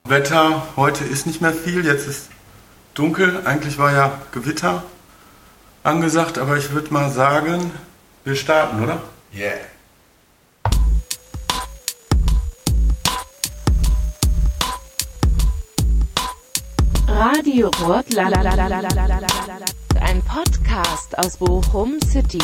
Wetter heute ist nicht mehr viel, jetzt ist dunkel. Eigentlich war ja Gewitter angesagt, aber ich würde mal sagen, wir starten, oder? Yeah. Radio Rotland. Ein Podcast aus Bochum City.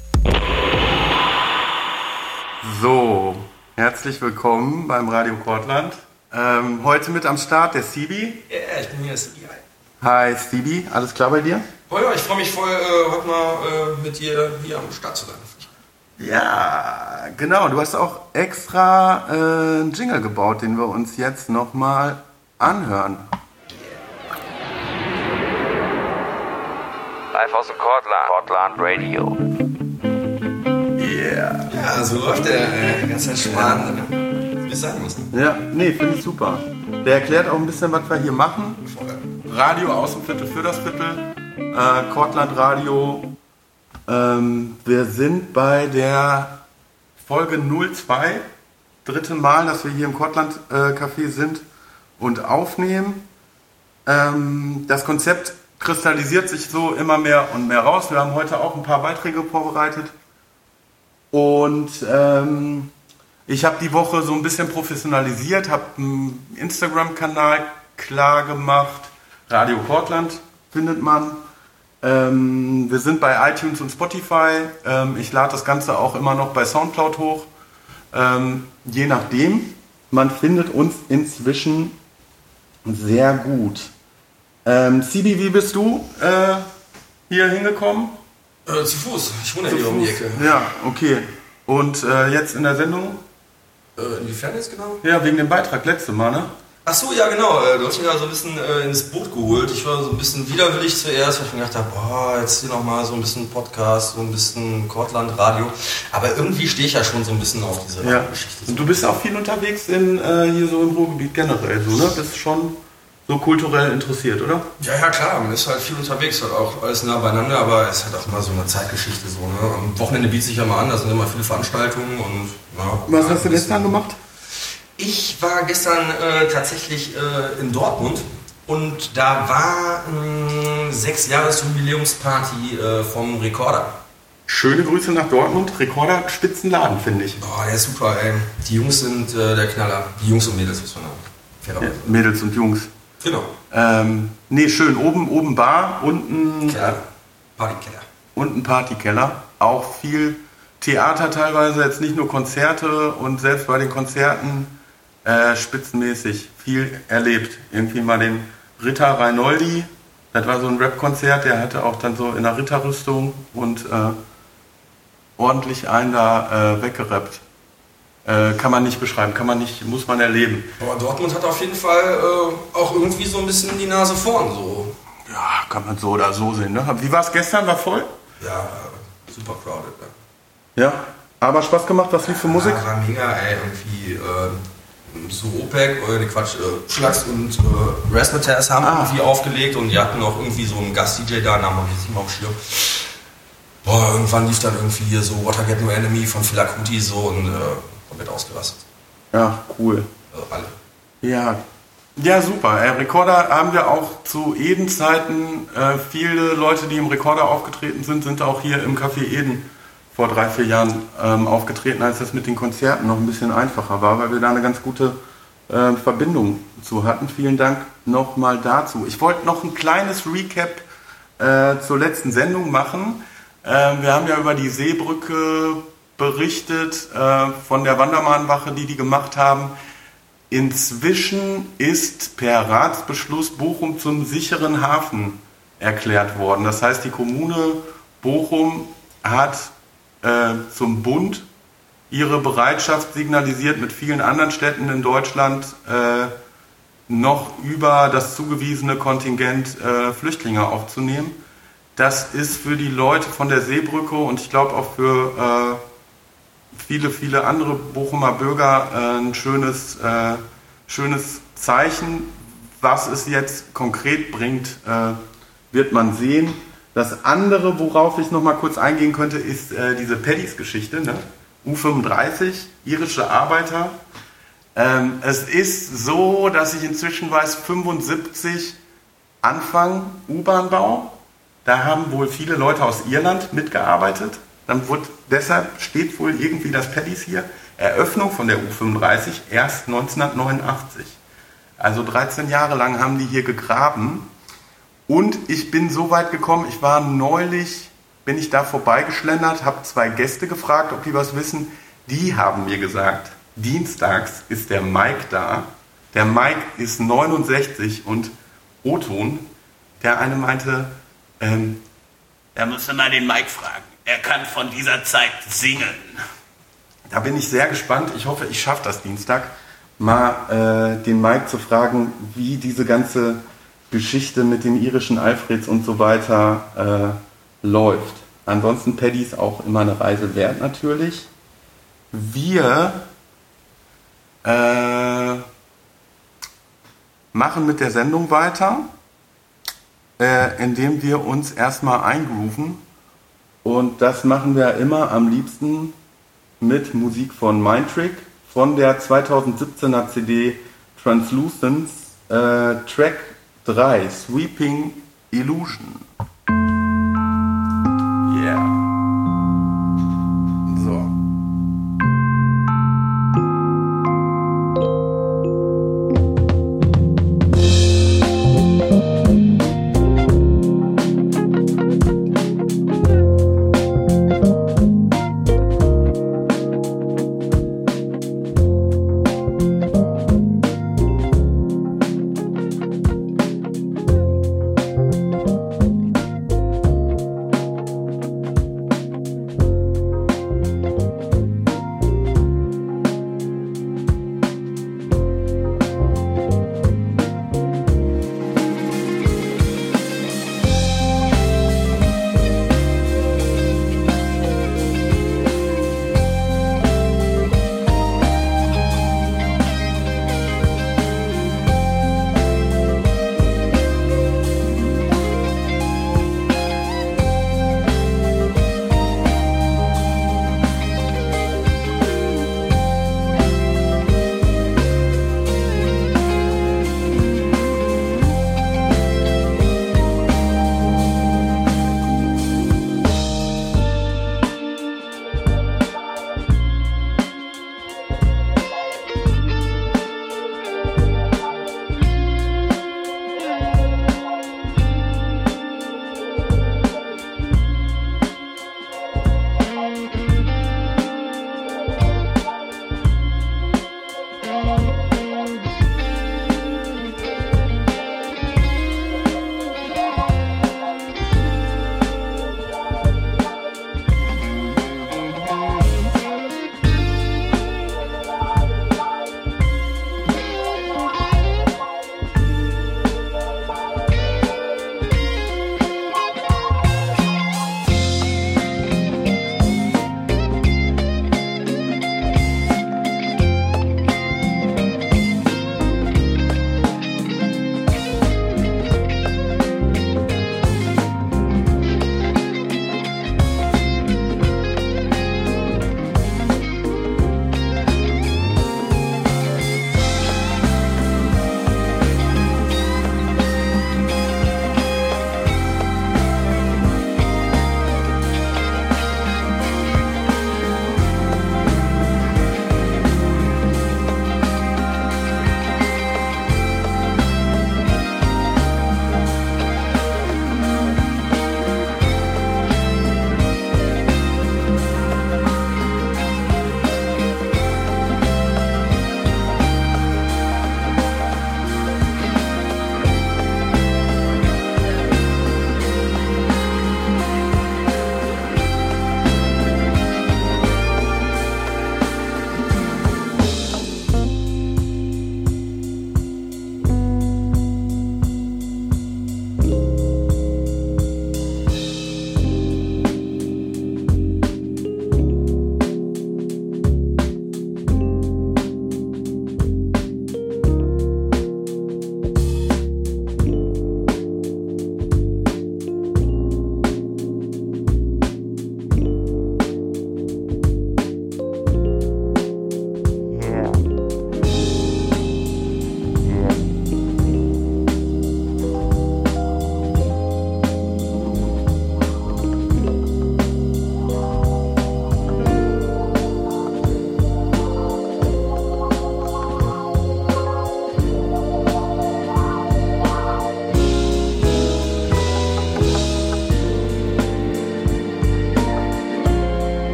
So, herzlich willkommen beim Radio Kortland. Heute mit am Start der Sibi. Yeah, ich bin hier, Sibi. Hi Sibi, alles klar bei dir? Oh ja, ich freue mich voll, heute mal mit dir hier am Start zu sein. Ja, genau, du hast auch extra einen Jingle gebaut, den wir uns jetzt nochmal anhören. Live aus dem Kortland Radio. Yeah. Ja, so läuft der ganz entspannt, wie es sein muss. Ja, nee, finde ich super. Der erklärt auch ein bisschen, was wir hier machen. Radio aus dem Viertel für das Viertel. Kortland Radio. Wir sind bei der Folge 02. Dritte Mal, dass wir hier im Kortland Café sind und aufnehmen. Das Konzept kristallisiert sich so immer mehr und mehr raus. Wir haben heute auch ein paar Beiträge vorbereitet. Und ich habe die Woche so ein bisschen professionalisiert, habe einen Instagram-Kanal klar gemacht. Radio Kortland findet man. Wir sind bei iTunes und Spotify. Ich lade das Ganze auch immer noch bei Soundcloud hoch. Je nachdem. Man findet uns inzwischen sehr gut. Sibi, wie bist du hier hingekommen? Zu Fuß. Ich wohne hier um die Ecke. Ja, okay. Und jetzt in der Sendung? Inwiefern jetzt genau? Ja, wegen dem Beitrag letzte Mal, ne? Ach so, ja genau. Du hast mich ja so ein bisschen ins Boot geholt. Ich war so ein bisschen widerwillig zuerst, weil ich mir gedacht habe, boah, jetzt hier nochmal so ein bisschen Podcast, so ein bisschen Kortland Radio. Aber irgendwie stehe ich ja schon so ein bisschen auf diese Geschichte. Und du bist auch viel unterwegs hier so im Ruhrgebiet generell, so, ne? Bist schon so kulturell interessiert, oder? Ja, klar, man ist halt viel unterwegs, halt auch alles nah beieinander, aber es ist halt auch immer so eine Zeitgeschichte so, ne? Am Wochenende bietet sich ja mal an, da sind immer viele Veranstaltungen und ja. Was hast du gestern gemacht? Ich war gestern tatsächlich in Dortmund und da war 6-Jahres-Jubiläumsparty vom Rekorder. Schöne Grüße nach Dortmund, Rekorder, Spitzenladen, finde ich. Oh, der ist super, ey. Die Jungs sind der Knaller. Die Jungs und Mädels, muss man sagen. Ja, Mädels und Jungs. Genau. Nee, schön. Oben Bar, unten Keller. Partykeller. Unten Partykeller. Auch viel Theater teilweise, jetzt nicht nur Konzerte und selbst bei den Konzerten spitzenmäßig viel erlebt. Irgendwie mal den Ritter Reinoldi, das war so ein Rap-Konzert, der hatte auch dann so in der Ritterrüstung und ordentlich einen da weggerappt. Kann man nicht beschreiben, muss man erleben. Aber Dortmund hat auf jeden Fall auch irgendwie so ein bisschen die Nase vorn. So. Ja, kann man so oder so sehen. Ne? Wie war es gestern? War voll? Ja, super crowded. Ne? Ja, aber Spaß gemacht, was lief für Musik? Ja, war mega, ey, irgendwie so OPEC, Schlags und Razzmatazz haben irgendwie aufgelegt und die hatten auch irgendwie so einen Gast-DJ da, Namen habe ich jetzt nicht mal auf dem Schirm. Boah, irgendwann lief dann irgendwie hier so What I Get No Enemy von Fela Kuti so und komplett ausgerastet. Ja, cool. Alle. Ja, super. Rekorder haben wir auch zu Eden-Zeiten. Viele Leute, die im Rekorder aufgetreten sind auch hier im Café Eden vor 3-4 Jahren aufgetreten, als das mit den Konzerten noch ein bisschen einfacher war, weil wir da eine ganz gute Verbindung zu hatten. Vielen Dank nochmal dazu. Ich wollte noch ein kleines Recap zur letzten Sendung machen. Wir haben ja über die Seebrücke berichtet, von der Wandermahnwache, die gemacht haben. Inzwischen ist per Ratsbeschluss Bochum zum sicheren Hafen erklärt worden. Das heißt, die Kommune Bochum hat zum Bund ihre Bereitschaft signalisiert, mit vielen anderen Städten in Deutschland noch über das zugewiesene Kontingent Flüchtlinge aufzunehmen. Das ist für die Leute von der Seebrücke und ich glaube auch für viele andere Bochumer Bürger ein schönes Zeichen. Was es jetzt konkret bringt, wird man sehen. Das andere, worauf ich noch mal kurz eingehen könnte, ist diese Paddies-Geschichte. Ne? U35, irische Arbeiter, Es ist so, dass ich inzwischen weiß, 75 Anfang U-Bahn-Bau. Da haben wohl viele Leute aus Irland mitgearbeitet. Deshalb steht wohl irgendwie das Paddies hier. Eröffnung von der U35 erst 1989. Also 13 Jahre lang haben die hier gegraben. Und ich bin so weit gekommen, bin ich da vorbeigeschlendert, habe 2 Gäste gefragt, ob die was wissen. Die haben mir gesagt, dienstags ist der Mike da. Der Mike ist 69 und O-Ton. Der eine meinte, da musst du mal den Mike fragen. Er kann von dieser Zeit singen. Da bin ich sehr gespannt. Ich hoffe, ich schaffe das Dienstag, mal den Mike zu fragen, wie diese ganze Geschichte mit den irischen Alfreds und so weiter läuft. Ansonsten Paddies auch immer eine Reise wert natürlich. Wir machen mit der Sendung weiter, indem wir uns erstmal eingrooven. Und das machen wir immer am liebsten mit Musik von Mindtrick von der 2017er CD Translucence, Track 3, Sweeping Illusion. Yeah. So.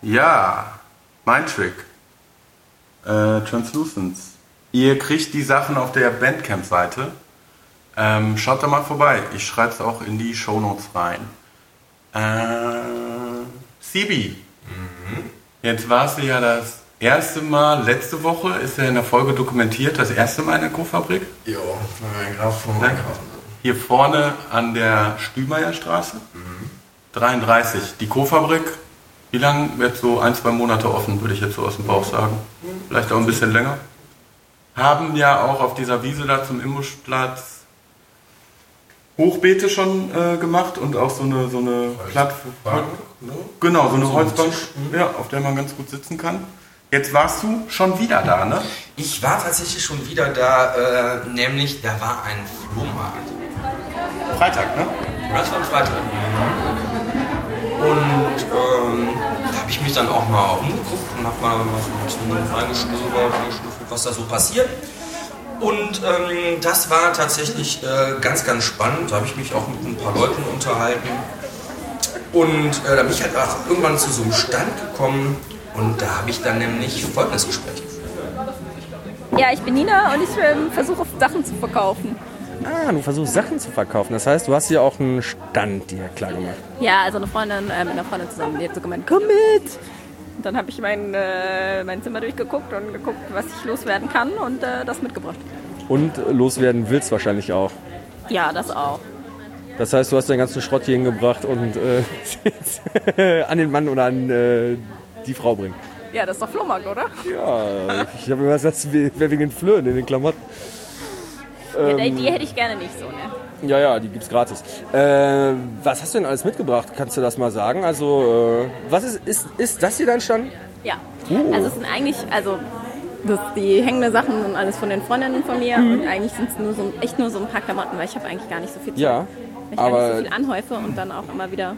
Ja, mein Trick. Translucence. Ihr kriegt die Sachen auf der Bandcamp-Seite. Schaut da mal vorbei. Ich schreibe es auch in die Shownotes rein. Sibi. Jetzt warst du ja das erste Mal, letzte Woche, ist ja in der Folge dokumentiert, das erste Mal in der Co-Fabrik. Jo, gerade vom Einkaufen. Hier vorne an der Stümeierstraße. 33. Die Co-Fabrik, wie lange wird so 1-2 Monate offen, würde ich jetzt so aus dem Bauch sagen. Vielleicht auch ein bisschen länger. Haben ja auch auf dieser Wiese da zum Imbuschplatz Hochbeete schon gemacht und auch so eine Plattform. Genau, so eine Holzbank, ja, auf der man ganz gut sitzen kann. Jetzt warst du schon wieder da, ne? Ich war tatsächlich schon wieder da, nämlich da war ein Flohmarkt. Freitag, ne? Das war Freitag. Und da habe ich mich dann auch mal umgeguckt und habe mal so reingestöbert, was da so passiert. Und das war tatsächlich ganz, ganz spannend. Da habe ich mich auch mit ein paar Leuten unterhalten. Und da bin ich halt auch irgendwann zu so einem Stand gekommen. Und da habe ich dann nämlich folgendes Gespräch geführt. Ja, ich bin Nina und ich versuche Sachen zu verkaufen. Ah, du versuchst Sachen zu verkaufen. Das heißt, du hast hier auch einen Stand dir klar gemacht. Ja, also eine Freundin mit einer Freundin zusammen, die hat so gemeint, komm mit! Und dann habe ich mein Zimmer durchgeguckt und geguckt, was ich loswerden kann und das mitgebracht. Und loswerden willst wahrscheinlich auch. Ja, das auch. Das heißt, du hast deinen ganzen Schrott hier hingebracht und an den Mann oder an die Frau bringen. Ja, das ist doch Flohmarkt, oder? Ja, ich habe immer gesagt, wer wegen den Flöhen in den Klamotten. Ja, die hätte ich gerne nicht so, ne? Ja, die gibt's gratis. Was hast du denn alles mitgebracht? Kannst du das mal sagen? Also, was ist das hier dein Stand? Ja, also es sind eigentlich, die hängenden Sachen sind alles von den Freundinnen von mir und eigentlich sind es echt nur so ein paar Klamotten, weil ich habe eigentlich gar nicht so viel Zeit. Ja, weil ich gar nicht so viel anhäufe und dann auch immer wieder...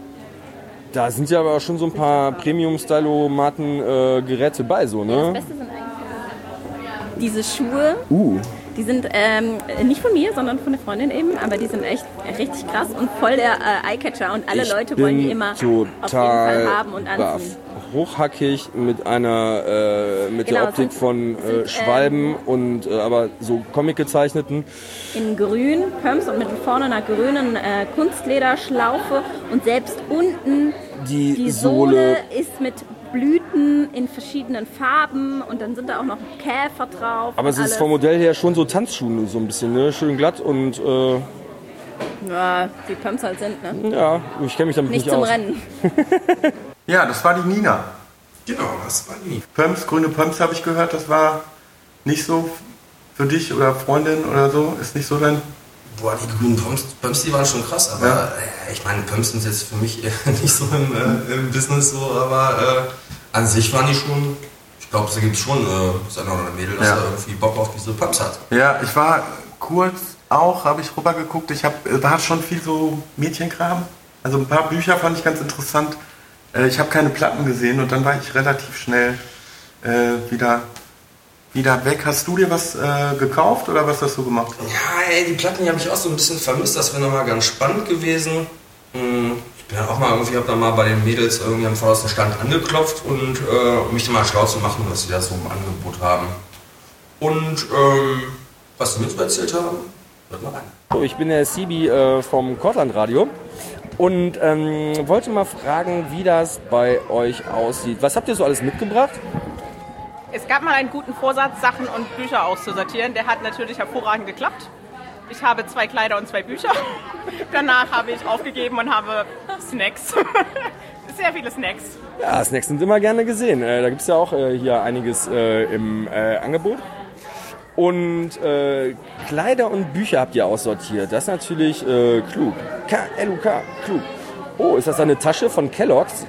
Da sind ja aber auch schon so ein paar Premium-Stylomaten-Geräte bei, so, ne? Ja, das Beste sind eigentlich diese Schuhe. Die sind nicht von mir, sondern von der Freundin eben, aber die sind echt richtig krass und voll der Eyecatcher und alle Leute wollen die immer auf jeden Fall haben und anziehen. Hochhackig mit einer der Optik von Schwalben und aber so Comic gezeichneten. In grün, Pumps und mit vorne einer grünen Kunstlederschlaufe und selbst unten die Sohle ist mit Blüten in verschiedenen Farben und dann sind da auch noch Käfer drauf. Aber es ist vom Modell her schon so Tanzschuhe so ein bisschen, ne? Schön glatt und ja, wie Pumps halt sind, ne? Ja, ich kenne mich damit nicht aus. Nicht zum Rennen. Ja, das war die Nina. Genau, das war die Nina. Pumps, grüne Pumps habe ich gehört, das war nicht so für dich oder Freundin oder so, ist nicht so dein... Boah, die grünen Pumps, die waren schon krass, aber ich meine, Pumps sind jetzt für mich nicht so im Business so, aber an sich waren die schon, ich glaube, es gibt schon das eine oder andere Mädel, das da irgendwie Bock auf diese Pumps hat. Ja, ich war kurz auch, habe ich rübergeguckt, da hat schon viel so Mädchenkram, also ein paar Bücher fand ich ganz interessant, ich habe keine Platten gesehen und dann war ich relativ schnell wieder weg. Hast du dir was gekauft oder was hast du gemacht? Ja, ey, die Platten habe ich auch so ein bisschen vermisst. Das wäre nochmal ganz spannend gewesen. Ich bin auch mal irgendwie, habe da mal bei den Mädels irgendwie am vordersten Stand angeklopft und mich dann mal schlau zu machen, was sie da so im Angebot haben. Und was sie mir so erzählt haben, hört mal rein. So, ich bin der Sibi vom Cortland Radio und wollte mal fragen, wie das bei euch aussieht. Was habt ihr so alles mitgebracht? Es gab mal einen guten Vorsatz, Sachen und Bücher auszusortieren. Der hat natürlich hervorragend geklappt. Ich habe 2 Kleider und 2 Bücher. Danach habe ich aufgegeben und habe Snacks. Sehr viele Snacks. Ja, Snacks sind immer gerne gesehen. Da gibt es ja auch hier einiges im Angebot. Und Kleider und Bücher habt ihr aussortiert. Das ist natürlich klug. K-L-U-K, klug. Oh, ist das eine Tasche von Kellogg's?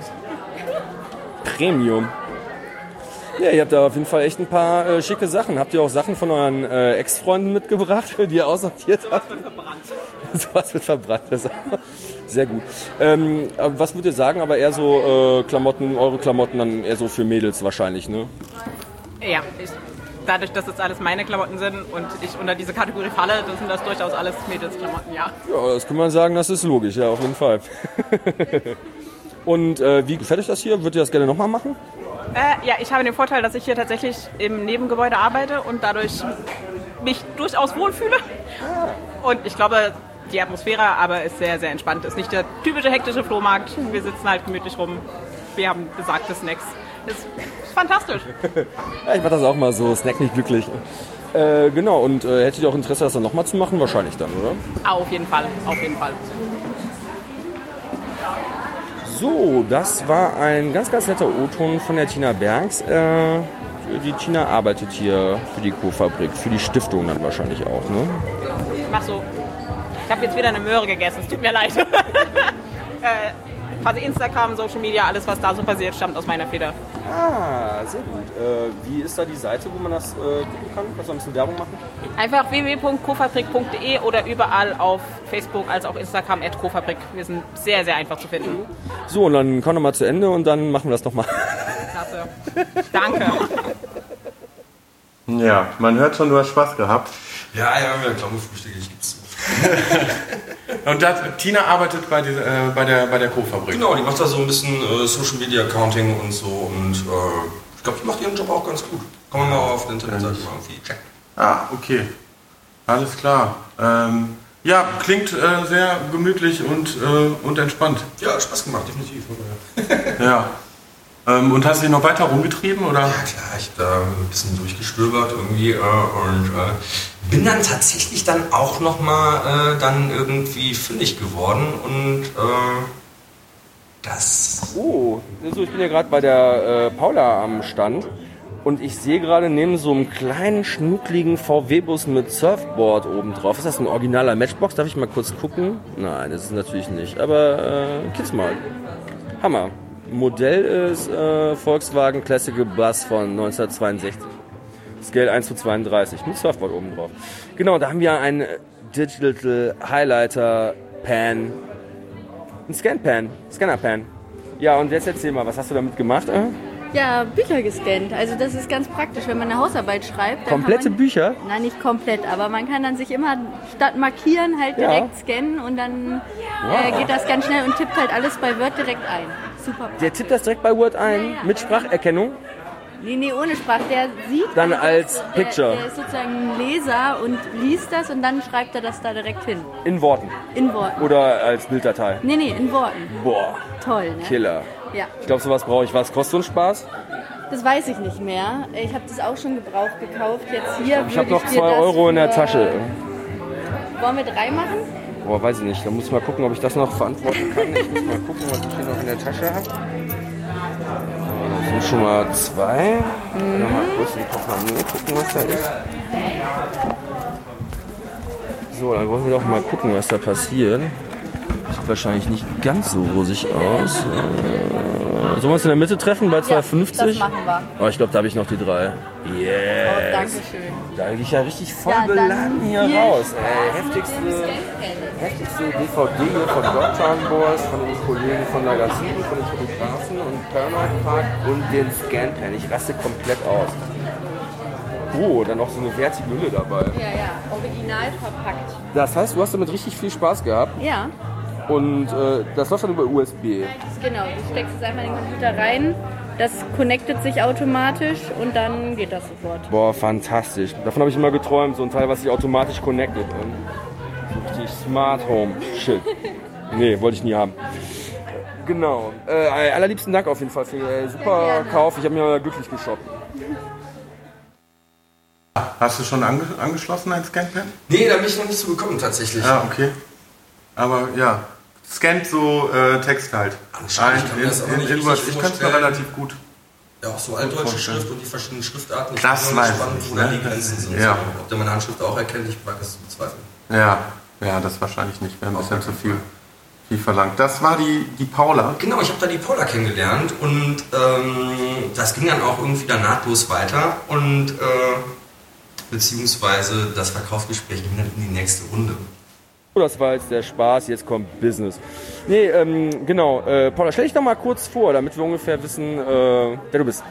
Premium. Ja, ihr habt da auf jeden Fall echt ein paar schicke Sachen. Habt ihr auch Sachen von euren Ex-Freunden mitgebracht, die ihr aussortiert habt? Sowas wird verbrannt. Sehr gut. Was würdet ihr sagen, aber eher so Klamotten, eure Klamotten dann eher so für Mädels wahrscheinlich, ne? Ja, dadurch, dass es alles meine Klamotten sind und ich unter diese Kategorie falle, dann sind das durchaus alles Mädelsklamotten, ja. Ja, das kann man sagen, das ist logisch, ja, auf jeden Fall. Und wie gefällt euch das hier? Würdet ihr das gerne nochmal machen? Ja, ich habe den Vorteil, dass ich hier tatsächlich im Nebengebäude arbeite und dadurch mich durchaus wohlfühle. Und ich glaube, die Atmosphäre aber ist sehr, sehr entspannt. Ist nicht der typische hektische Flohmarkt. Wir sitzen halt gemütlich rum. Wir haben besagte Snacks. Ist fantastisch. Ja, ich mache das auch mal so. Snack mich glücklich. Genau, und hättet ihr auch Interesse, das dann nochmal zu machen? Wahrscheinlich dann, oder? Auf jeden Fall, auf jeden Fall. So, das war ein ganz, ganz netter O-Ton von der Tina Bergs. Die Tina arbeitet hier für die Co-Fabrik, für die Stiftung dann wahrscheinlich auch, ne? Mach so. Ich habe jetzt wieder eine Möhre gegessen, es tut mir leid. Quasi Instagram, Social Media, alles was da so passiert, stammt aus meiner Feder. Ah, sehr gut. Wie ist da die Seite, wo man das gucken kann? Kannst du ein bisschen Werbung machen? Einfach www.cofabrik.de oder überall auf Facebook als auch Instagram @cofabrik. Wir sind sehr, sehr einfach zu finden. So, und dann kommen wir mal zu Ende und dann machen wir das nochmal. Klasse. Danke. Ja, man hört schon, du hast Spaß gehabt. Ja, wir glauben, Frühstücke, ich gibt's. Und Tina arbeitet bei der Co-Fabrik. Genau, die macht da so ein bisschen Social Media Accounting und so und ich glaube, die macht ihren Job auch ganz gut. Kann man mal auf der Internetseite mal irgendwie checken. Ah, okay. Alles klar. Ja, klingt sehr gemütlich und entspannt. Ja, hat Spaß gemacht, definitiv. Ja. Und hast du dich noch weiter rumgetrieben, oder? Ja klar, ich habe da ein bisschen durchgestöbert irgendwie und bin dann tatsächlich dann auch nochmal dann irgendwie fündig geworden und das... Oh, also ich bin ja gerade bei der Paula am Stand und ich sehe gerade neben so einem kleinen, schnuckligen VW-Bus mit Surfboard oben drauf. Ist das ein originaler Matchbox? Darf ich mal kurz gucken? Nein, das ist natürlich nicht, aber kiss mal. Hammer. Modell ist Volkswagen Classical Bus von 1962. Scale 1:32 mit Surfboard oben drauf. Genau, da haben wir einen Digital Highlighter Pan. Ein Scanner Pan. Ja, und jetzt erzähl mal, was hast du damit gemacht? Ja, Bücher gescannt. Also das ist ganz praktisch, wenn man eine Hausarbeit schreibt. Komplette Bücher? Nein, nicht komplett, aber man kann dann sich immer statt markieren halt direkt scannen und dann geht das ganz schnell und tippt halt alles bei Word direkt ein. Super praktisch. Der tippt das direkt bei Word ein, mit Spracherkennung? Nee, ohne Sprache. Der sieht dann als Picture. Der ist sozusagen ein Leser und liest das und dann schreibt er das da direkt hin. In Worten? In Worten. Oder als Bilddatei? Nee, in Worten. Boah. Toll, ne? Killer. Ja. Ich glaube, sowas brauche ich. Was kostet so ein Spaß? Das weiß ich nicht mehr. Ich habe das auch schon gebraucht gekauft. Jetzt hier. Ich habe noch 2 Euro in der Tasche. Wollen wir 3 machen? Boah, weiß ich nicht. Da muss ich mal gucken, ob ich das noch verantworten kann. Ich muss mal gucken, was ich hier noch in der Tasche habe. Das sind schon mal 2. Mal kurz in den Portemonnaie gucken, was da ist. So, dann wollen wir doch mal gucken, was da passiert. Sieht wahrscheinlich nicht ganz so rosig aus. Sollen wir uns in der Mitte treffen bei 2,50? Ja, das machen wir. Oh, ich glaube, da habe ich noch die 3. Yes. Oh, danke schön. Da gehe ich ja richtig voll beladen hier raus. Heftigste DVD hier von Dogtown Boys, von den Kollegen von Lagazin, von den Fotografen und Paramount Park und den Scanpen. Ich raste komplett aus. Oh, dann noch so eine wertige Hülle dabei. Ja, original verpackt. Das heißt, du hast damit richtig viel Spaß gehabt? Ja. Und das läuft dann über USB? Genau, du steckst es einfach in den Computer rein, das connectet sich automatisch und dann geht das sofort. Boah, fantastisch. Davon habe ich immer geträumt, so ein Teil, was sich automatisch connectet. So richtig Smart Home Shit. Nee, wollte ich nie haben. Genau. Allerliebsten Dank auf jeden Fall für den super Kauf. Ich habe mir glücklich geshoppt. Hast du schon angeschlossen ein Scanpen? Nee, da bin ich noch nicht so gekommen tatsächlich. Ja, okay. Aber ja, scannt so Text halt. Ich kann es mir relativ gut. Ja, auch so altdeutsche Schrift und die verschiedenen Schriftarten. Ich das bin weiß gespannt, ich, wo da die Grenzen sind. Ja. So. Ob der meine Handschrift auch erkennt, ich wage es zu bezweifeln. Ja, das wahrscheinlich nicht. Wäre ein bisschen zu viel verlangt. Das war die Paula. Genau, ich habe da die Paula kennengelernt und das ging dann auch irgendwie dann nahtlos weiter und beziehungsweise das Verkaufsgespräch ging dann in die nächste Runde. Das war jetzt der Spaß, jetzt kommt Business. Nee, genau. Paula, stell dich doch mal kurz vor, damit wir ungefähr wissen, wer du bist.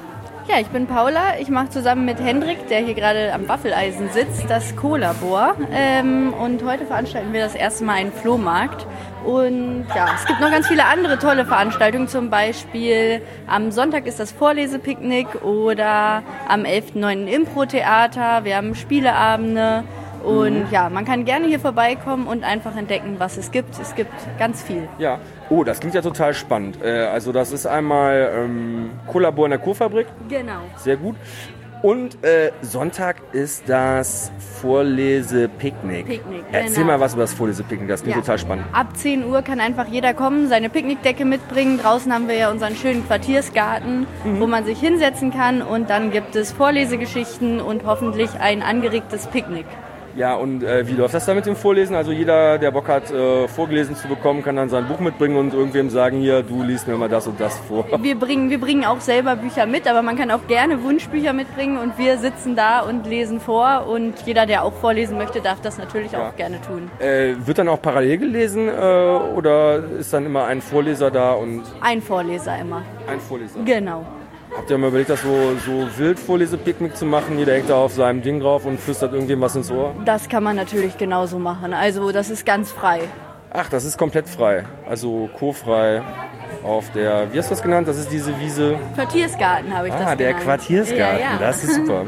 Ja, ich bin Paula. Ich mache zusammen mit Hendrik, der hier gerade am Waffeleisen sitzt, das Co-Labor. Und heute veranstalten wir das erste Mal einen Flohmarkt. Und ja, es gibt noch ganz viele andere tolle Veranstaltungen. Zum Beispiel am Sonntag ist das Vorlesepicknick oder am 11.9. Impro-Theater. Wir haben Spieleabende. Und ja, man kann gerne hier vorbeikommen und einfach entdecken, was es gibt. Es gibt ganz viel. Ja. Oh, das klingt ja total spannend. Also das ist einmal Co-Labor in der Kurfabrik. Genau. Sehr gut. Und Sonntag ist das Vorlesepicknick. Erzähl mal was über das Vorlesepicknick, das klingt total spannend. Ab 10 Uhr kann einfach jeder kommen, seine Picknickdecke mitbringen. Draußen haben wir ja unseren schönen Quartiersgarten, wo man sich hinsetzen kann. Und dann gibt es Vorlesegeschichten und hoffentlich ein angeregtes Picknick. Ja, und wie läuft das da mit dem Vorlesen? Also jeder, der Bock hat, vorgelesen zu bekommen, kann dann sein Buch mitbringen und irgendwem sagen, hier, du liest mir mal das und das vor. Wir bringen auch selber Bücher mit, aber man kann auch gerne Wunschbücher mitbringen und wir sitzen da und lesen vor und jeder, der auch vorlesen möchte, darf das natürlich auch gerne tun. Wird dann auch parallel gelesen oder ist dann immer ein Vorleser da? Und ein Vorleser immer. Ein Vorleser? Genau. Habt ihr mal überlegt, das so wild Vorlesepicknick zu machen? Jeder hängt da auf seinem Ding drauf und flüstert irgendwem was ins Ohr? Das kann man natürlich genauso machen. Also das ist ganz frei. Ach, das ist komplett frei. Also co-frei auf der, wie hast du das genannt? Das ist diese Wiese? Quartiersgarten habe ich das genannt. Ah, der Quartiersgarten. Ja. Das ist super.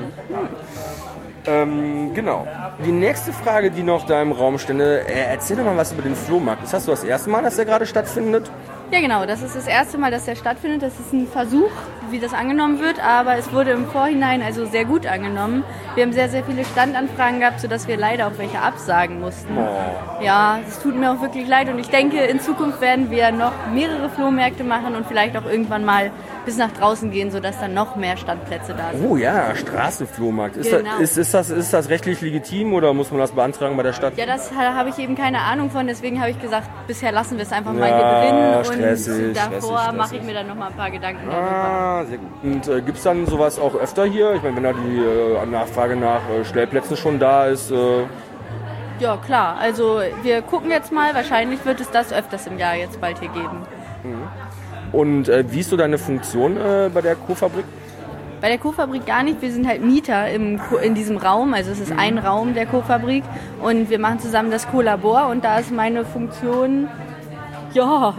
Genau. Die nächste Frage, die noch da im Raum stände, erzähl doch mal was über den Flohmarkt. Ist das so das erste Mal, dass der gerade stattfindet? Ja, genau. Das ist das erste Mal, dass der stattfindet. Das ist ein Versuch, wie das angenommen wird, aber es wurde im Vorhinein also sehr gut angenommen. Wir haben sehr, sehr viele Standanfragen gehabt, sodass wir leider auch welche absagen mussten. Oh. Ja, es tut mir auch wirklich leid und ich denke, in Zukunft werden wir noch mehrere Flohmärkte machen und vielleicht auch irgendwann mal bis nach draußen gehen, sodass dann noch mehr Standplätze da sind. Oh ja, Straßenflohmarkt. Genau. Ist das rechtlich legitim oder muss man das beantragen bei der Stadt? Ja, das habe ich eben keine Ahnung von, deswegen habe ich gesagt, bisher lassen wir es einfach mal hier drin und davor mache ich mir dann noch mal ein paar Gedanken darüber. Sehr gut. Und gibt es dann sowas auch öfter hier? Ich meine, wenn da die Nachfrage nach Stellplätzen schon da ist. Ja, klar. Also wir gucken jetzt mal. Wahrscheinlich wird es das öfters im Jahr jetzt bald hier geben. Und wie ist so deine Funktion bei der Co-Fabrik? Bei der Co-Fabrik gar nicht. Wir sind halt Mieter in diesem Raum. Also es ist ein Raum der Co-Fabrik. Und wir machen zusammen das Co-Labor. Und da ist meine Funktion, ja,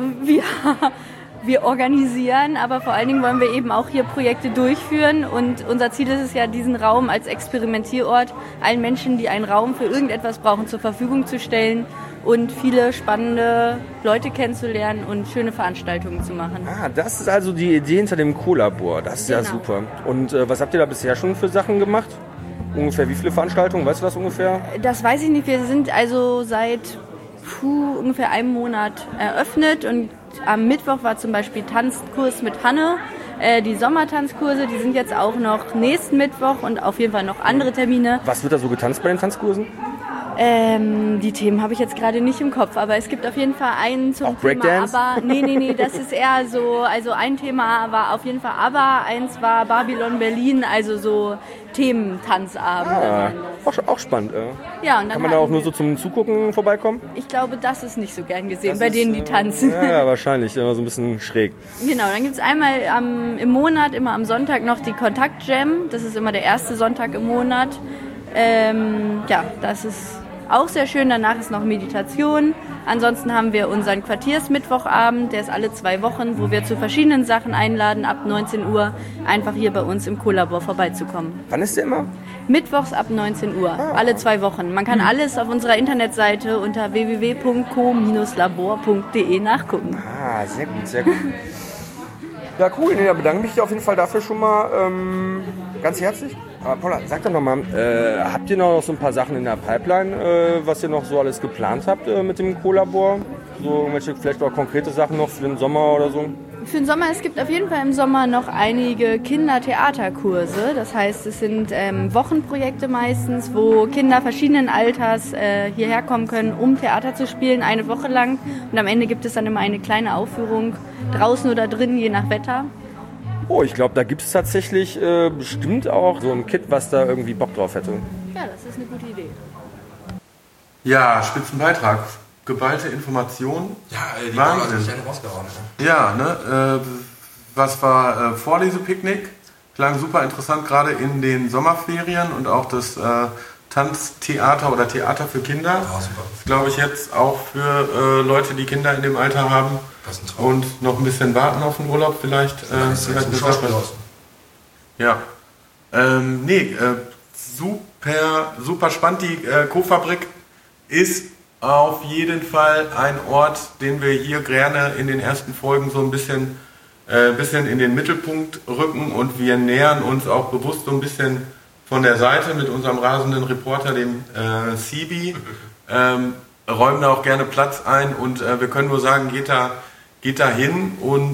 wir organisieren, aber vor allen Dingen wollen wir eben auch hier Projekte durchführen und unser Ziel ist es ja, diesen Raum als Experimentierort allen Menschen, die einen Raum für irgendetwas brauchen, zur Verfügung zu stellen und viele spannende Leute kennenzulernen und schöne Veranstaltungen zu machen. Ah, das ist also die Idee hinter dem Co-Labor, das ist ja super. Und was habt ihr da bisher schon für Sachen gemacht? Ungefähr wie viele Veranstaltungen, weißt du das ungefähr? Das weiß ich nicht, wir sind also seit ungefähr einem Monat eröffnet und am Mittwoch war zum Beispiel Tanzkurs mit Hanne. Die Sommertanzkurse, die sind jetzt auch noch nächsten Mittwoch und auf jeden Fall noch andere Termine. Was wird da so getanzt bei den Tanzkursen? Die Themen habe ich jetzt gerade nicht im Kopf, aber es gibt auf jeden Fall einen zum Thema ABBA. Nee, das ist eher so, also ein Thema war auf jeden Fall ABBA, eins war Babylon Berlin, also so Thementanzabend. Auch spannend. Ja, und dann kann man da auch nur so zum Zugucken vorbeikommen? Ich glaube, das ist nicht so gern gesehen, bei denen, die tanzen. Ja, wahrscheinlich, immer so ein bisschen schräg. Genau, dann gibt es einmal im Monat, immer am Sonntag noch die Kontakt-Jam. Das ist immer der erste Sonntag im Monat. Ja, das ist auch sehr schön. Danach ist noch Meditation. Ansonsten haben wir unseren Quartiersmittwochabend, der ist alle 2 Wochen, wo wir zu verschiedenen Sachen einladen, ab 19 Uhr einfach hier bei uns im Co-Labor vorbeizukommen. Wann ist der immer? Mittwochs ab 19 Uhr, alle 2 Wochen. Man kann alles auf unserer Internetseite unter www.co-labor.de nachgucken. Ah, sehr gut, sehr gut. Ja, cool. Da bedanke ich mich auf jeden Fall dafür schon mal ganz herzlich. Paula, sag doch nochmal, habt ihr noch so ein paar Sachen in der Pipeline, was ihr noch so alles geplant habt mit dem Co-Labor? So irgendwelche vielleicht auch konkrete Sachen noch für den Sommer oder so? Für den Sommer, es gibt auf jeden Fall im Sommer noch einige Kindertheaterkurse. Das heißt, es sind Wochenprojekte meistens, wo Kinder verschiedenen Alters hierher kommen können, um Theater zu spielen, eine Woche lang. Und am Ende gibt es dann immer eine kleine Aufführung, draußen oder drinnen, je nach Wetter. Oh, ich glaube, da gibt es tatsächlich bestimmt auch so ein Kid, was da irgendwie Bock drauf hätte. Ja, das ist eine gute Idee. Ja, Spitzenbeitrag. Geballte Informationen. Ja, die Wahnsinn. haben rausgehauen. Ja, ne? Was war Vorlesepicknick? klang super interessant, gerade in den Sommerferien und auch das Tanztheater oder Theater für Kinder. Ja, super. Das glaube ich jetzt auch für Leute, die Kinder in dem Alter haben und noch ein bisschen warten auf den Urlaub vielleicht. Vielleicht eine Sache. Ja. Super spannend. Die Co-Fabrik ist auf jeden Fall ein Ort, den wir hier gerne in den ersten Folgen so ein bisschen in den Mittelpunkt rücken, und wir nähern uns auch bewusst so ein bisschen von der Seite mit unserem rasenden Reporter, dem Sibi, räumen da auch gerne Platz ein, und wir können nur sagen, geht da hin und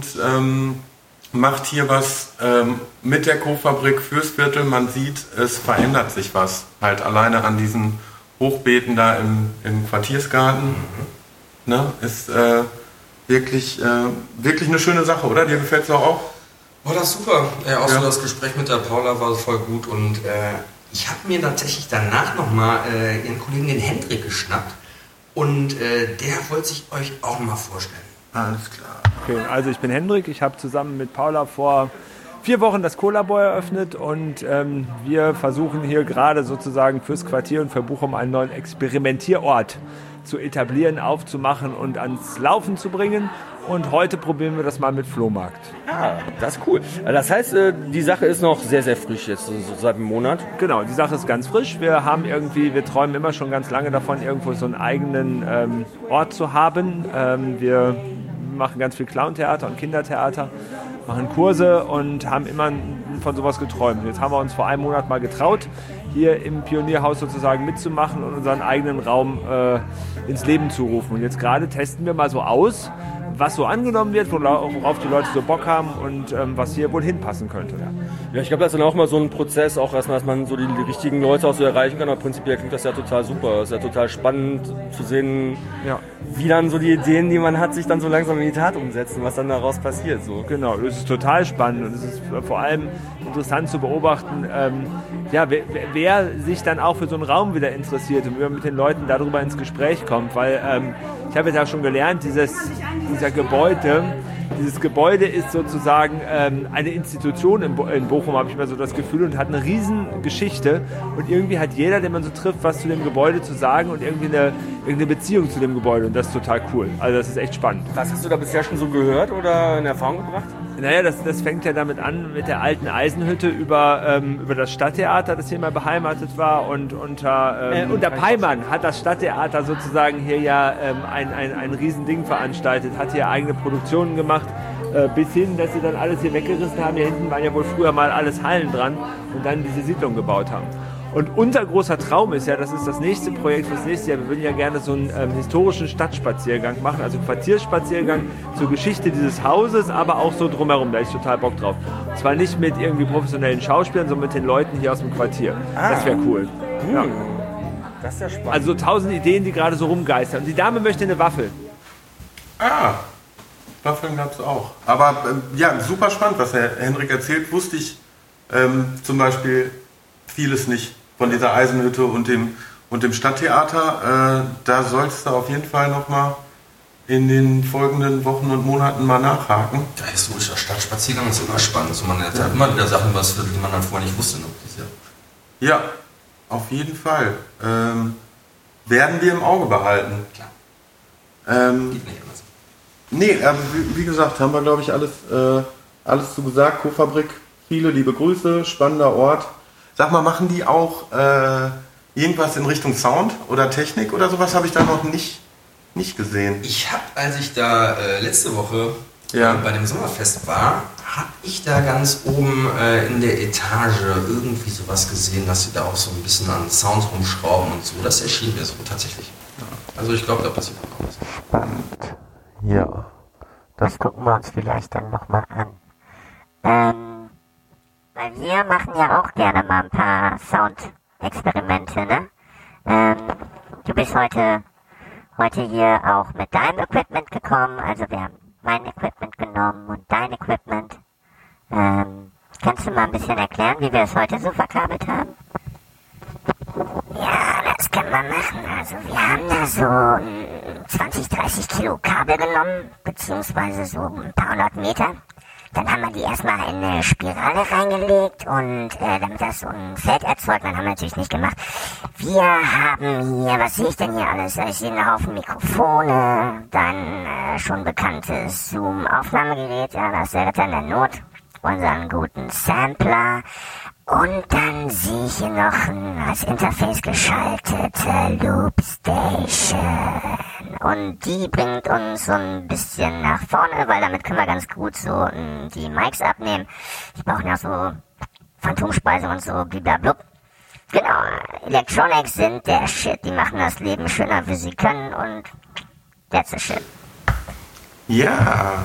macht hier was mit der Co-Fabrik fürs Viertel. Man sieht, es verändert sich was, halt alleine an diesen Hochbeeten da im Quartiersgarten. Ne? Ist wirklich eine schöne Sache, oder? Dir gefällt es auch? Oh, das ist super. Auch so das Gespräch mit der Paula war voll gut, und ich habe mir tatsächlich danach nochmal ihren Kollegen, den Hendrik, geschnappt, und der wollte sich euch auch mal vorstellen. Alles klar. Okay, also ich bin Hendrik, ich habe zusammen mit Paula vor 4 Wochen das Co-Labor eröffnet, und wir versuchen hier gerade sozusagen fürs Quartier und für Bochum einen neuen Experimentierort zu etablieren, aufzumachen und ans Laufen zu bringen. Und heute probieren wir das mal mit Flohmarkt. Ah, das ist cool. Das heißt, die Sache ist noch sehr, sehr frisch jetzt, so seit einem Monat. Genau, die Sache ist ganz frisch. Wir träumen immer schon ganz lange davon, irgendwo so einen eigenen Ort zu haben. Wir machen ganz viel Clown-Theater und Kindertheater, machen Kurse und haben immer von sowas geträumt. Jetzt haben wir uns vor einem Monat mal getraut, hier im Pionierhaus sozusagen mitzumachen und unseren eigenen Raum ins Leben zu rufen. Und jetzt gerade testen wir mal so aus, was so angenommen wird, worauf die Leute so Bock haben und was hier wohl hinpassen könnte. Ja, ich glaube, das ist dann auch mal so ein Prozess, auch erstmal, dass man so die richtigen Leute auch so erreichen kann. Aber prinzipiell klingt das ja total super. Es ist ja total spannend zu sehen, wie dann so die Ideen, die man hat, sich dann so langsam in die Tat umsetzen, was dann daraus passiert. So. Genau, das ist total spannend, und es ist vor allem interessant zu beobachten, wer sich dann auch für so einen Raum wieder interessiert und wie man mit den Leuten darüber ins Gespräch kommt. Weil ich habe jetzt auch schon gelernt, dieses Gebäude ist sozusagen eine Institution in Bochum, habe ich mal so das Gefühl, und hat eine riesen Geschichte, und irgendwie hat jeder, den man so trifft, was zu dem Gebäude zu sagen und irgendwie eine Beziehung zu dem Gebäude, und das ist total cool. Also das ist echt spannend. Was hast du da bisher schon so gehört oder in Erfahrung gebracht? Naja, das fängt ja damit an mit der alten Eisenhütte über das Stadttheater, das hier mal beheimatet war, und unter Peimann hat das Stadttheater sozusagen hier ja ein Riesending veranstaltet, hat hier eigene Produktionen gemacht, bis hin, dass sie dann alles hier weggerissen haben. Hier hinten waren ja wohl früher mal alles Hallen dran und dann diese Siedlung gebaut haben. Und unser großer Traum ist ja, das ist das nächste Projekt fürs nächste Jahr, wir würden ja gerne so einen historischen Stadtspaziergang machen, also einen Quartierspaziergang zur Geschichte dieses Hauses, aber auch so drumherum, da hätte ich total Bock drauf. Und zwar nicht mit irgendwie professionellen Schauspielern, sondern mit den Leuten hier aus dem Quartier. Das wäre cool. Ja. Das ist ja spannend. Also 1000 Ideen, die gerade so rumgeistern. Und die Dame möchte eine Waffel. Waffeln gab es auch. Aber super spannend, was Herr Hendrik erzählt. Wusste ich zum Beispiel vieles nicht von dieser Eisenhütte und dem Stadttheater. Da sollst du auf jeden Fall nochmal in den folgenden Wochen und Monaten mal nachhaken. Der historische Stadtspaziergang ist immer spannend. Also man hat immer wieder Sachen, die man dann vorher nicht wusste. Ja, auf jeden Fall. Werden wir im Auge behalten. Klar. Geht nicht anders. Nee, wie gesagt, haben wir, glaube ich, alles zu gesagt. Co-Fabrik, viele liebe Grüße, spannender Ort. Sag mal, machen die auch irgendwas in Richtung Sound oder Technik oder sowas? Habe ich da noch nicht gesehen. Ich habe, als ich da letzte Woche bei dem Sommerfest war, habe ich da ganz oben in der Etage irgendwie sowas gesehen, dass sie da auch so ein bisschen an Sound rumschrauben und so. Das erschien mir so tatsächlich. Also ich glaube, da passiert noch was. Ja, das gucken wir uns vielleicht dann nochmal an. Weil wir machen ja auch gerne mal ein paar Soundexperimente, ne? Du bist heute hier auch mit deinem Equipment gekommen, also wir haben mein Equipment genommen und dein Equipment. Kannst du mal ein bisschen erklären, wie wir es heute so verkabelt haben? Ja, das können wir machen. Also wir haben da so 20, 30 Kilo Kabel genommen, beziehungsweise so ein paar hundert Meter. Dann haben wir die erstmal in eine Spirale reingelegt und damit das so ein Feld erzeugt, dann haben wir natürlich nicht gemacht. Wir haben hier, was sehe ich denn hier alles? Ich sehe einen Haufen Mikrofone, dann schon bekanntes Zoom-Aufnahmegerät, ja, das wäre dann der Not, unseren guten Sampler. Und dann sehe ich hier noch als Interface geschaltete Loop Station. Und die bringt uns so ein bisschen nach vorne, weil damit können wir ganz gut so die Mics abnehmen. Die brauchen ja so Phantomspeisung und so blablabla. Genau, Electronics sind der Shit. Die machen das Leben schöner, wie sie können und that's the shit. Ja,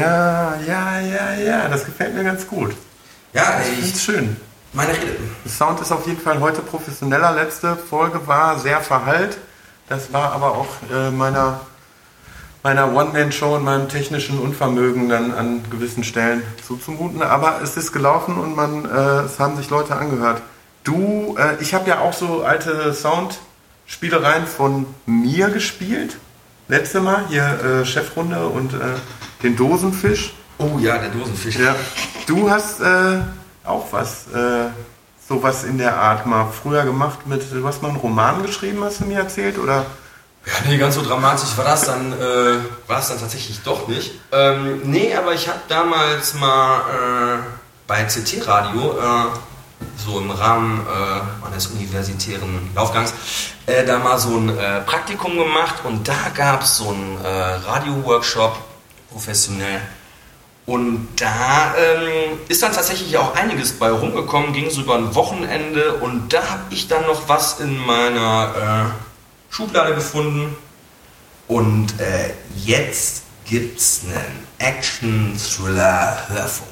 das gefällt mir ganz gut. Ja, das ist schön. Meine Rede. Der Sound ist auf jeden Fall heute professioneller. Letzte Folge war sehr verhallt. Das war aber auch meiner One-Man-Show und meinem technischen Unvermögen dann an gewissen Stellen zuzumuten. Aber es ist gelaufen und es haben sich Leute angehört. Ich habe ja auch so alte Soundspielereien von mir gespielt. Letzte Mal hier Chefrunde und den Dosenfisch. Oh ja, der Dosenfisch. Ja. Du hast auch sowas in der Art mal früher gemacht du hast mal einen Roman geschrieben, hast du mir erzählt, oder? Ja, nee, ganz so dramatisch war das dann tatsächlich doch nicht. Nee, aber ich habe damals mal bei CT Radio, so im Rahmen meines universitären Laufgangs, da mal so ein Praktikum gemacht und da gab es so einen Radio-Workshop, professionell. Und da ist dann tatsächlich auch einiges bei rumgekommen, ging so über ein Wochenende und da habe ich dann noch was in meiner Schublade gefunden. Und jetzt gibt's einen Action-Thriller-Hörfunk.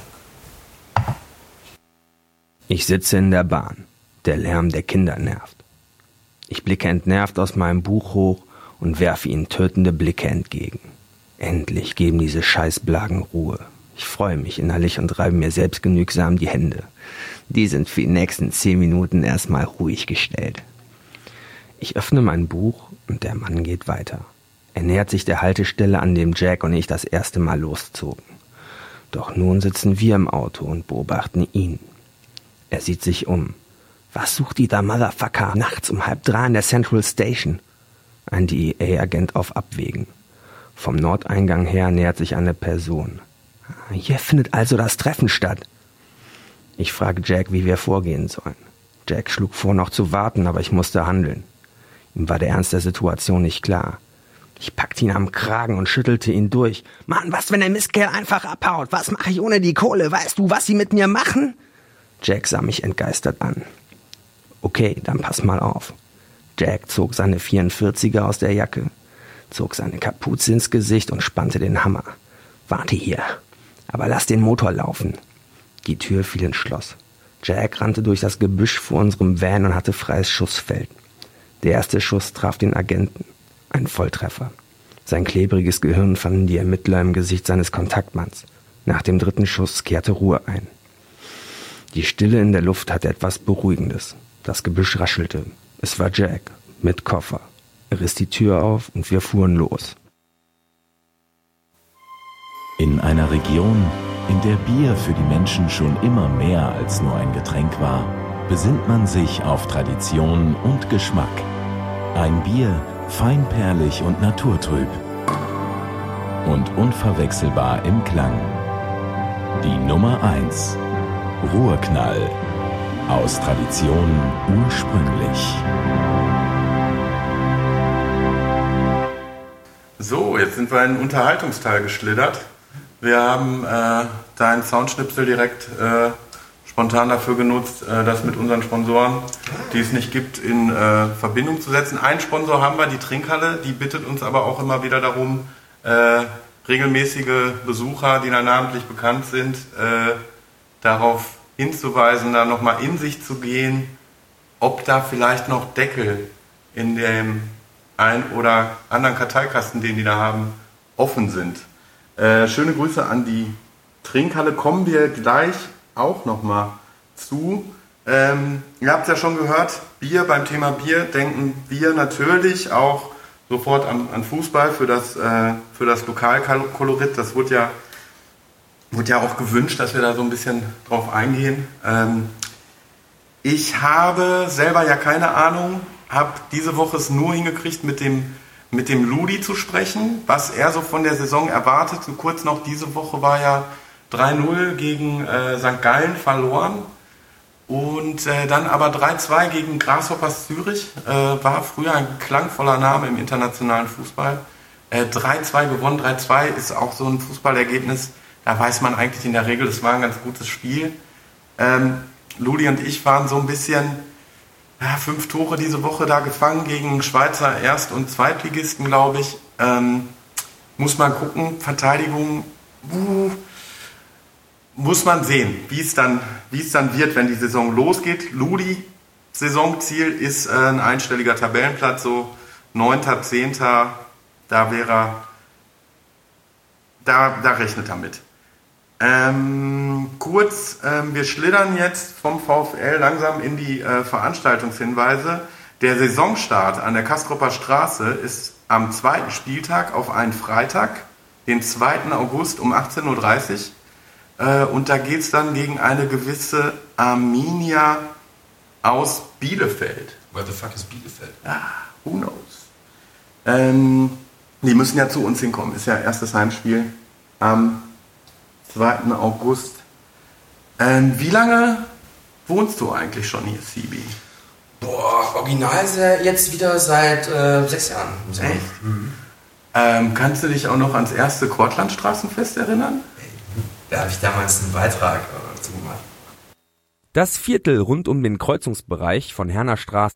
Ich sitze in der Bahn. Der Lärm der Kinder nervt. Ich blicke entnervt aus meinem Buch hoch und werfe ihnen tötende Blicke entgegen. Endlich geben diese Scheißblagen Ruhe. Ich freue mich innerlich und reibe mir selbstgenügsam die Hände. Die sind für die nächsten 10 Minuten erstmal ruhig gestellt. Ich öffne mein Buch und der Mann geht weiter. Er nähert sich der Haltestelle, an dem Jack und ich das erste Mal loszogen. Doch nun sitzen wir im Auto und beobachten ihn. Er sieht sich um. Was sucht dieser Motherfucker nachts um 2:30 in der Central Station? Ein DEA-Agent auf Abwägen. Vom Nordeingang her nähert sich eine Person. Hier findet also das Treffen statt. Ich frage Jack, wie wir vorgehen sollen. Jack schlug vor, noch zu warten, aber ich musste handeln. Ihm war der Ernst der Situation nicht klar. Ich packte ihn am Kragen und schüttelte ihn durch. Mann, was, wenn der Mistkerl einfach abhaut? Was mache ich ohne die Kohle? Weißt du, was sie mit mir machen? Jack sah mich entgeistert an. Okay, dann pass mal auf. Jack zog seine 44er aus der Jacke, zog seine Kapuze ins Gesicht und spannte den Hammer. Warte hier, aber lass den Motor laufen. Die Tür fiel ins Schloss. Jack rannte durch das Gebüsch vor unserem Van und hatte freies Schussfeld. Der erste Schuss traf den Agenten. Ein Volltreffer. Sein klebriges Gehirn fanden die Ermittler im Gesicht seines Kontaktmanns. Nach dem dritten Schuss kehrte Ruhe ein. Die Stille in der Luft hatte etwas Beruhigendes. Das Gebüsch raschelte. Es war Jack, mit Koffer. Er riss die Tür auf und wir fuhren los. In einer Region, in der Bier für die Menschen schon immer mehr als nur ein Getränk war, besinnt man sich auf Tradition und Geschmack. Ein Bier, feinperlig und naturtrüb. Und unverwechselbar im Klang. Die Nummer 1. Ruhrknall. Aus Tradition ursprünglich. So, jetzt sind wir in den Unterhaltungsteil geschlittert. Wir haben deinen Soundschnipsel direkt spontan dafür genutzt, das mit unseren Sponsoren, die es nicht gibt, in Verbindung zu setzen. Einen Sponsor haben wir, die Trinkhalle, die bittet uns aber auch immer wieder darum, regelmäßige Besucher, die da namentlich bekannt sind, darauf hinzuweisen, da nochmal in sich zu gehen, ob da vielleicht noch Deckel in dem ein oder anderen Karteikasten, den die da haben, offen sind. Schöne Grüße an die Trinkhalle, kommen wir gleich auch nochmal zu. Ihr habt ja schon gehört, Bier, beim Thema Bier denken wir natürlich auch sofort an Fußball für das Lokalkolorit. Das wurde ja Wurde ja auch gewünscht, dass wir da so ein bisschen drauf eingehen. Ich habe selber ja keine Ahnung, habe diese Woche es nur hingekriegt, mit dem Ludi zu sprechen, was er so von der Saison erwartet. So kurz noch, diese Woche war ja 3-0 gegen St. Gallen verloren und dann aber 3-2 gegen Grasshoppers Zürich. War früher ein klangvoller Name im internationalen Fußball. 3-2 gewonnen, 3-2 ist auch so ein Fußballergebnis, da weiß man eigentlich in der Regel, es war ein ganz gutes Spiel. Ludi und ich waren so ein bisschen 5 Tore diese Woche da gefangen gegen Schweizer Erst- und Zweitligisten, glaube ich. Muss man gucken, Verteidigung, muss man sehen, wie es dann wird, wenn die Saison losgeht. Ludi, Saisonziel ist ein einstelliger Tabellenplatz, so 9., 10., da rechnet er mit. Wir schlittern jetzt vom VfL langsam in die Veranstaltungshinweise. Der Saisonstart an der Kastropper Straße ist am 2. Spieltag auf einen Freitag, den 2. August um 18.30 Uhr. Und da geht es dann gegen eine gewisse Arminia aus Bielefeld. Where the fuck is Bielefeld? Who knows? Die müssen ja zu uns hinkommen. Ist ja erstes Heimspiel am 2. August. Wie lange wohnst du eigentlich schon hier, Sibi? Boah, original ist er jetzt wieder seit 6 Jahren. Echt? Mhm. Kannst du dich auch noch ans erste Kortlandstraßenfest erinnern? Da habe ich damals einen Beitrag zu gemacht. Das Viertel rund um den Kreuzungsbereich von Herner Straße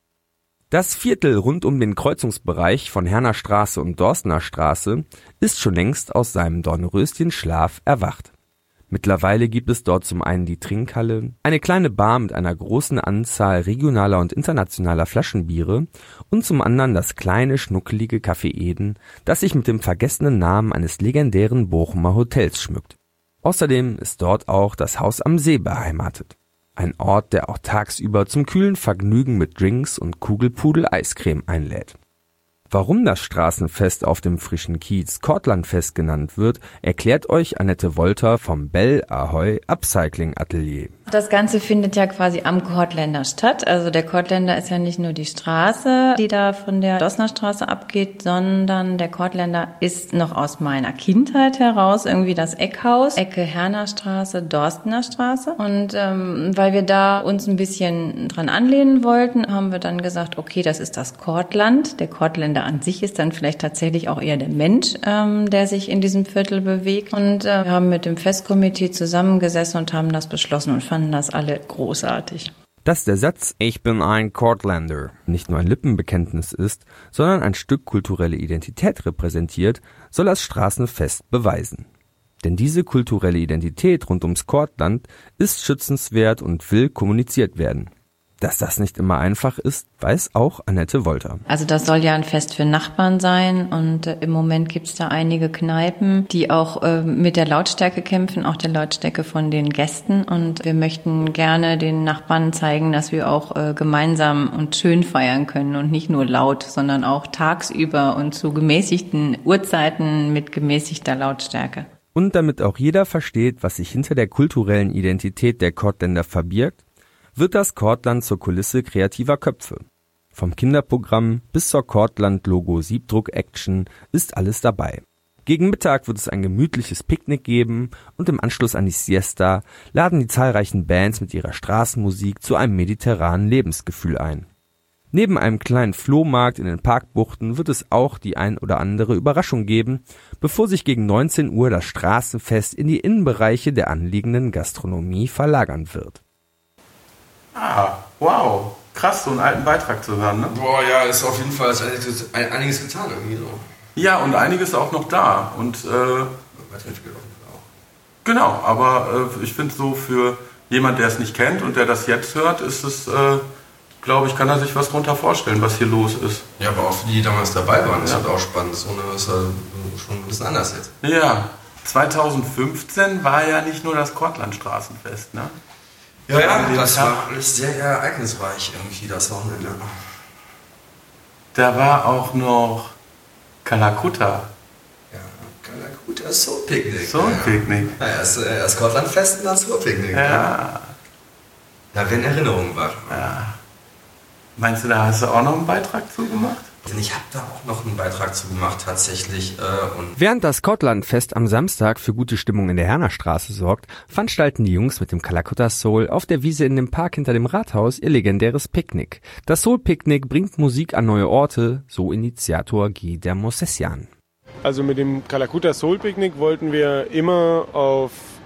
und Dorstener Straße ist schon längst aus seinem Dornröschenschlaf erwacht. Mittlerweile gibt es dort zum einen die Trinkhalle, eine kleine Bar mit einer großen Anzahl regionaler und internationaler Flaschenbiere und zum anderen das kleine, schnuckelige Café Eden, das sich mit dem vergessenen Namen eines legendären Bochumer Hotels schmückt. Außerdem ist dort auch das Haus am See beheimatet. Ein Ort, der auch tagsüber zum kühlen Vergnügen mit Drinks und Kugelpudel-Eiscreme einlädt. Warum das Straßenfest auf dem frischen Kiez Kortlandfest genannt wird, erklärt euch Annette Wolter vom Bell Ahoy Upcycling Atelier. Das Ganze findet ja quasi am Kortländer statt. Also der Kortländer ist ja nicht nur die Straße, die da von der Dorstener Straße abgeht, sondern der Kortländer ist noch aus meiner Kindheit heraus irgendwie das Eckhaus, Ecke Herner Straße, Dorstener Straße. Und weil wir da uns ein bisschen dran anlehnen wollten, haben wir dann gesagt, okay, das ist das Kortland. Der Kortländer an sich ist dann vielleicht tatsächlich auch eher der Mensch, der sich in diesem Viertel bewegt. Und wir haben mit dem Festkomitee zusammengesessen und haben das beschlossen und fanden das alle großartig. Dass der Satz "Ich bin ein Kortländer" nicht nur ein Lippenbekenntnis ist, sondern ein Stück kulturelle Identität repräsentiert, soll das Straßenfest beweisen. Denn diese kulturelle Identität rund ums Kortland ist schützenswert und will kommuniziert werden. Dass das nicht immer einfach ist, weiß auch Annette Wolter. Also das soll ja ein Fest für Nachbarn sein und im Moment gibt es da einige Kneipen, die auch mit der Lautstärke kämpfen, auch der Lautstärke von den Gästen. Und wir möchten gerne den Nachbarn zeigen, dass wir auch gemeinsam und schön feiern können und nicht nur laut, sondern auch tagsüber und zu gemäßigten Uhrzeiten mit gemäßigter Lautstärke. Und damit auch jeder versteht, was sich hinter der kulturellen Identität der Kortländer verbirgt, wird das Kortland zur Kulisse kreativer Köpfe. Vom Kinderprogramm bis zur Kortland-Logo-Siebdruck-Action ist alles dabei. Gegen Mittag wird es ein gemütliches Picknick geben und im Anschluss an die Siesta laden die zahlreichen Bands mit ihrer Straßenmusik zu einem mediterranen Lebensgefühl ein. Neben einem kleinen Flohmarkt in den Parkbuchten wird es auch die ein oder andere Überraschung geben, bevor sich gegen 19 Uhr das Straßenfest in die Innenbereiche der anliegenden Gastronomie verlagern wird. Wow. Krass, so einen alten Beitrag zu hören, ne? Boah, ja, ist auf jeden Fall einiges getan irgendwie so. Ja, und einiges auch noch da. Und genau, aber ich finde so für jemand, der es nicht kennt und der das jetzt hört, ist es, glaube ich, kann er sich was drunter vorstellen, was hier los ist. Ja, aber auch für die, die damals dabei waren, ist halt auch spannend. So eine ist halt schon ein bisschen anders jetzt. Ja, 2015 war ja nicht nur das Kortlandstraßenfest, ne? Ja, das war alles sehr ereignisreich irgendwie, das Wochenende. Da war auch noch Kalakutta. Ja, Kalakutta. Kalakutta Soul-Picknick. Soul-Picknick. Ja, erst Cortlandfest und dann Soul-Picknick. Ja. Da werden Erinnerungen wach. Ja. Meinst du, da hast du auch noch einen Beitrag zu gemacht? Denn ich habe da auch noch einen Beitrag zu gemacht, tatsächlich. Während das Cortlandfest am Samstag für gute Stimmung in der Hernerstraße sorgt, veranstalten die Jungs mit dem Kalakutta Soul auf der Wiese in dem Park hinter dem Rathaus ihr legendäres Picknick. Das Soul-Picknick bringt Musik an neue Orte, so Initiator Guy der Mossessian. Also mit dem Kalakutta Soul-Picknick wollten wir immer auf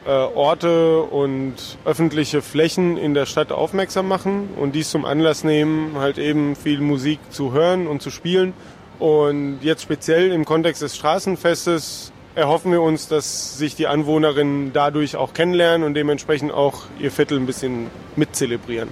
Orte und öffentliche Flächen in der Stadt aufmerksam machen und dies zum Anlass nehmen, halt eben viel Musik zu hören und zu spielen. Und jetzt speziell im Kontext des Straßenfestes erhoffen wir uns, dass sich die Anwohnerinnen dadurch auch kennenlernen und dementsprechend auch ihr Viertel ein bisschen mitzelebrieren.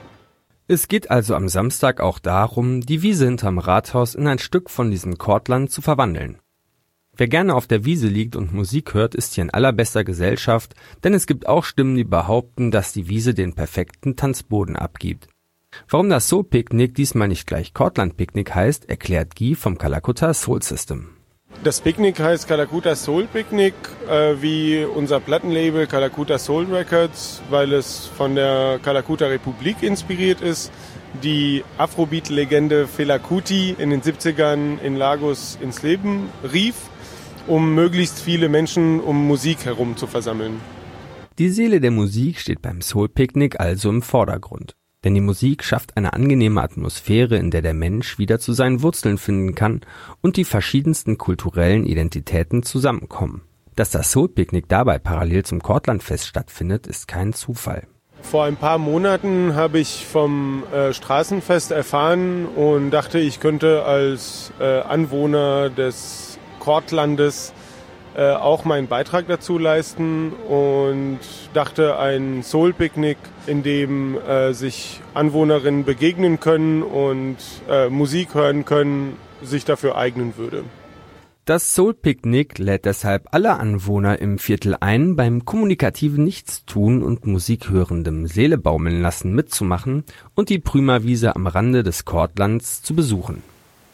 Es geht also am Samstag auch darum, die Wiese hinterm Rathaus in ein Stück von diesem Cortland zu verwandeln. Wer gerne auf der Wiese liegt und Musik hört, ist hier in allerbester Gesellschaft, denn es gibt auch Stimmen, die behaupten, dass die Wiese den perfekten Tanzboden abgibt. Warum das Soul-Picknick diesmal nicht gleich Cortland-Picknick heißt, erklärt Guy vom Kalakutta Soul System. Das Picknick heißt Kalakutta Soul Picknick, wie unser Plattenlabel Kalakutta Soul Records, weil es von der Kalakutta Republik inspiriert ist, die Afrobeat-Legende Fela Kuti in den 70ern in Lagos ins Leben rief, um möglichst viele Menschen um Musik herum zu versammeln. Die Seele der Musik steht beim Soul-Picknick also im Vordergrund. Denn die Musik schafft eine angenehme Atmosphäre, in der der Mensch wieder zu seinen Wurzeln finden kann und die verschiedensten kulturellen Identitäten zusammenkommen. Dass das Soul-Picknick dabei parallel zum Cortlandfest stattfindet, ist kein Zufall. Vor ein paar Monaten habe ich vom Straßenfest erfahren und dachte, ich könnte als Anwohner des Cortlandes auch meinen Beitrag dazu leisten und dachte, ein Soul-Picknick, in dem sich Anwohnerinnen begegnen können und Musik hören können, sich dafür eignen würde. Das Soul-Picknick lädt deshalb alle Anwohner im Viertel ein, beim kommunikativen Nichtstun und musikhörendem Seele baumeln lassen mitzumachen und die Prümerwiese am Rande des Cortlands zu besuchen.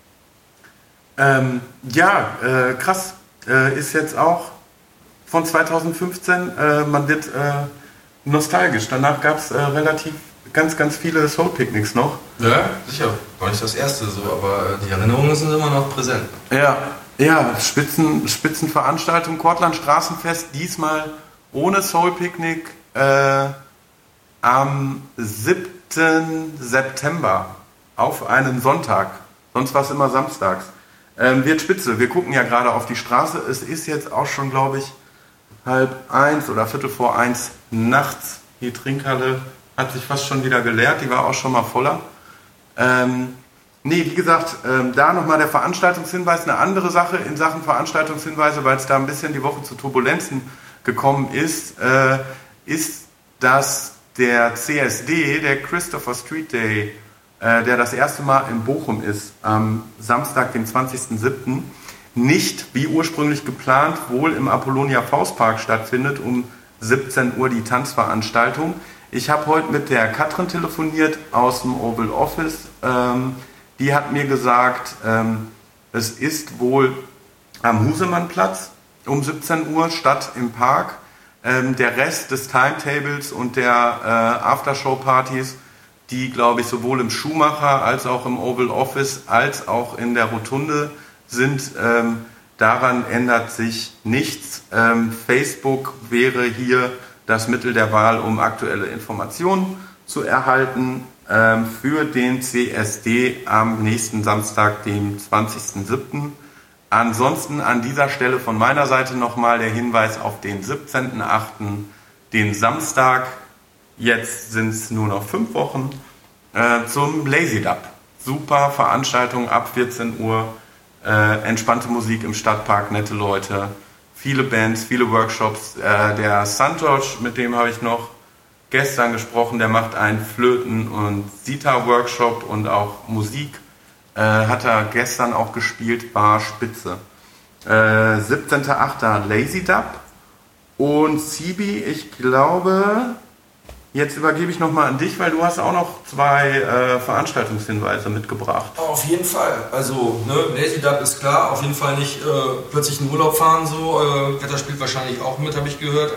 Krass. Ist jetzt auch von 2015. Man wird nostalgisch. Danach gab es relativ ganz viele Soul-Picknicks noch. Ja, sicher. War nicht das erste so, aber die Erinnerungen sind immer noch präsent. Ja, Spitzenveranstaltung, Cortland Straßenfest, diesmal ohne Soul-Picknick am 7. September auf einen Sonntag. Sonst war es immer samstags. Wird spitze. Wir gucken ja gerade auf die Straße. Es ist jetzt auch schon, glaube ich, 12:30 oder 1:45 nachts. Die Trinkhalle hat sich fast schon wieder geleert. Die war auch schon mal voller. Wie gesagt, da nochmal der Veranstaltungshinweis. Eine andere Sache in Sachen Veranstaltungshinweise, weil es da ein bisschen die Woche zu Turbulenzen gekommen ist, dass der CSD, der Christopher Street Day, der das erste Mal in Bochum ist, am Samstag, den 20.07., nicht wie ursprünglich geplant wohl im Apollonia Faustpark stattfindet, um 17 Uhr die Tanzveranstaltung. Ich habe heute mit der Katrin telefoniert aus dem Oval Office. Die hat mir gesagt, es ist wohl am Husemannplatz um 17 Uhr statt im Park. Der Rest des Timetables und der Aftershow-Partys, die, glaube ich, sowohl im Schuhmacher als auch im Oval Office als auch in der Rotunde sind. Daran ändert sich nichts. Facebook wäre hier das Mittel der Wahl, um aktuelle Informationen zu erhalten für den CSD am nächsten Samstag, dem 20.07. Ansonsten an dieser Stelle von meiner Seite nochmal der Hinweis auf den 17.08., den Samstag. Jetzt sind es nur noch 5 Wochen zum Lazy Dub. Super Veranstaltung ab 14 Uhr. Entspannte Musik im Stadtpark, nette Leute, viele Bands, viele Workshops. Der Santosh, mit dem habe ich noch gestern gesprochen, der macht einen Flöten- und Sitar-Workshop und auch Musik. Hat er gestern auch gespielt, war spitze. 17.08. Lazy Dub und Sibi, ich glaube, Jetzt übergebe ich nochmal an dich, weil du hast auch noch 2 Veranstaltungshinweise mitgebracht. Auf jeden Fall. Also, Lazy Dub ist klar. Auf jeden Fall nicht plötzlich in Urlaub fahren. So. Wetter spielt wahrscheinlich auch mit, habe ich gehört.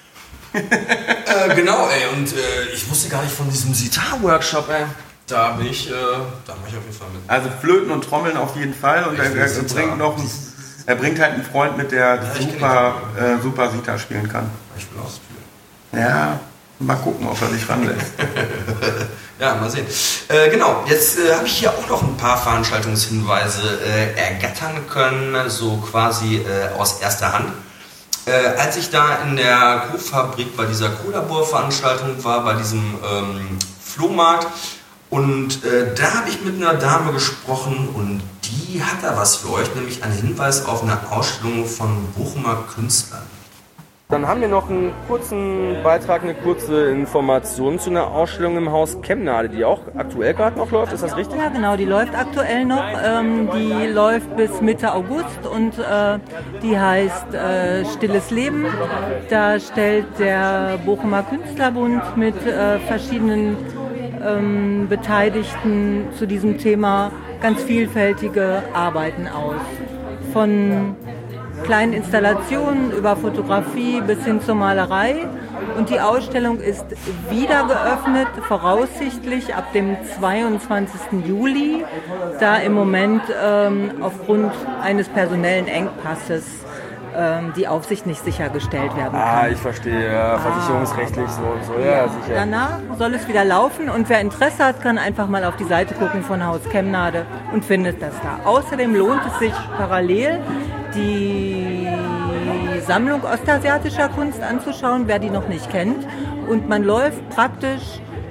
Genau, ey. Und ich wusste gar nicht von diesem Sitar-Workshop, ey. Da mache ich auf jeden Fall mit. Also Flöten und Trommeln auf jeden Fall. Und er bringt halt einen Freund mit, der super Sitar spielen kann. Ich will auch spielen. Ja. Mal gucken, ob er sich ranlässt. Ja, mal sehen. Genau, jetzt habe ich hier auch noch ein paar Veranstaltungshinweise ergattern können, so quasi aus erster Hand. Als ich da in der Kochfabrik bei dieser Cola-Bohr-Veranstaltung war, bei diesem Flohmarkt, und da habe ich mit einer Dame gesprochen und die hat da was für euch, nämlich einen Hinweis auf eine Ausstellung von Bochumer Künstlern. Dann haben wir noch einen kurzen Beitrag, eine kurze Information zu einer Ausstellung im Haus Kemnade, die auch aktuell gerade noch läuft. Ist das richtig? Ja, genau, die läuft aktuell noch. Die läuft bis Mitte August und die heißt Stilles Leben. Da stellt der Bochumer Künstlerbund mit verschiedenen Beteiligten zu diesem Thema ganz vielfältige Arbeiten aus. Von kleinen Installationen über Fotografie bis hin zur Malerei. Und die Ausstellung ist wieder geöffnet, voraussichtlich ab dem 22. Juli, da im Moment aufgrund eines personellen Engpasses die Aufsicht nicht sichergestellt werden kann. Ich verstehe, ja, versicherungsrechtlich so und so, ja, sicher. Danach soll es wieder laufen und wer Interesse hat, kann einfach mal auf die Seite gucken von Haus Kemnade und findet das da. Außerdem lohnt es sich parallel, die Sammlung ostasiatischer Kunst anzuschauen, wer die noch nicht kennt. Und man läuft praktisch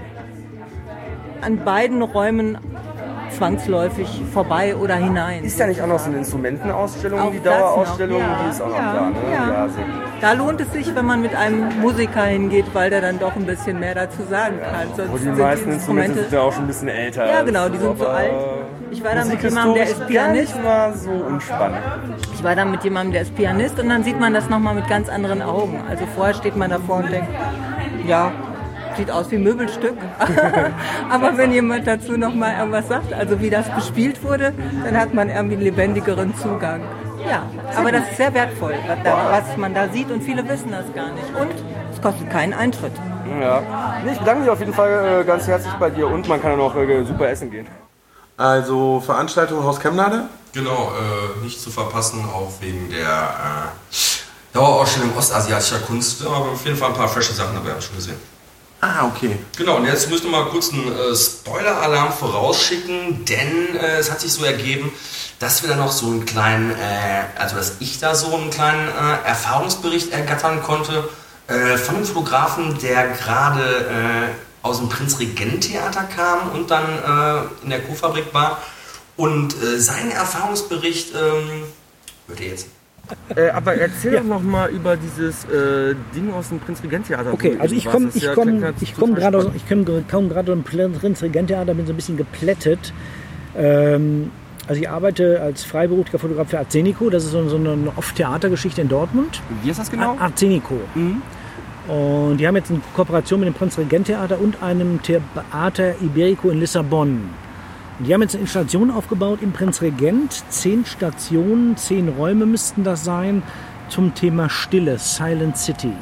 an beiden Räumen zwangsläufig vorbei oder hinein. Ist ja nicht auch noch so eine Instrumentenausstellung, auch die Dauerausstellung, die ist auch noch da, ne? Ja, sehr gut. Da lohnt es sich, wenn man mit einem Musiker hingeht, weil der dann doch ein bisschen mehr dazu sagen kann. Sonst die meisten Instrumente sind ja auch schon ein bisschen älter. Ja, genau, die sind so alt. Ich war da mit jemandem, der ist Pianist. Immer so unspannend. Ich war da mit jemandem, der ist Pianist und dann sieht man das nochmal mit ganz anderen Augen. Also vorher steht man davor und denkt, ja, sieht aus wie ein Möbelstück. Aber wenn jemand dazu noch mal irgendwas sagt, also wie das bespielt wurde, dann hat man irgendwie einen lebendigeren Zugang. Ja, aber das ist sehr wertvoll, was man da sieht und viele wissen das gar nicht. Und es kostet keinen Eintritt. Ja, ich bedanke mich auf jeden Fall ganz herzlich bei dir und man kann auch super essen gehen. Also Veranstaltung Haus Kemnade? Genau, nicht zu verpassen, auch wegen der Dauerausstellung ostasiatischer Kunst. Aber auf jeden Fall ein paar frische Sachen dabei, habe ich schon gesehen. Ah, okay. Genau, und jetzt müssen wir mal kurz einen Spoiler-Alarm vorausschicken, denn es hat sich so ergeben, dass wir da noch so einen kleinen, dass ich da so einen kleinen Erfahrungsbericht ergattern konnte von einem Fotografen, der gerade aus dem Prinzregent-Theater kam und dann in der Kochfabrik war. Und seinen Erfahrungsbericht hört ihr jetzt. Aber erzähl doch noch mal über dieses Ding aus dem Prinzregent-Theater. Okay, also ich komme gerade aus dem Prinzregent-Theater, bin so ein bisschen geplättet. Also ich arbeite als freiberuflicher Fotograf für Arzenico, das ist so eine Off-Theatergeschichte in Dortmund. Wie ist das genau? Arzenico. Mhm. Und die haben jetzt eine Kooperation mit dem Prinzregent-Theater und einem Theater Iberico in Lissabon. Die haben jetzt eine Installation aufgebaut im Prinzregent, 10 Stationen, 10 Räume müssten das sein, zum Thema Stille, Silent City.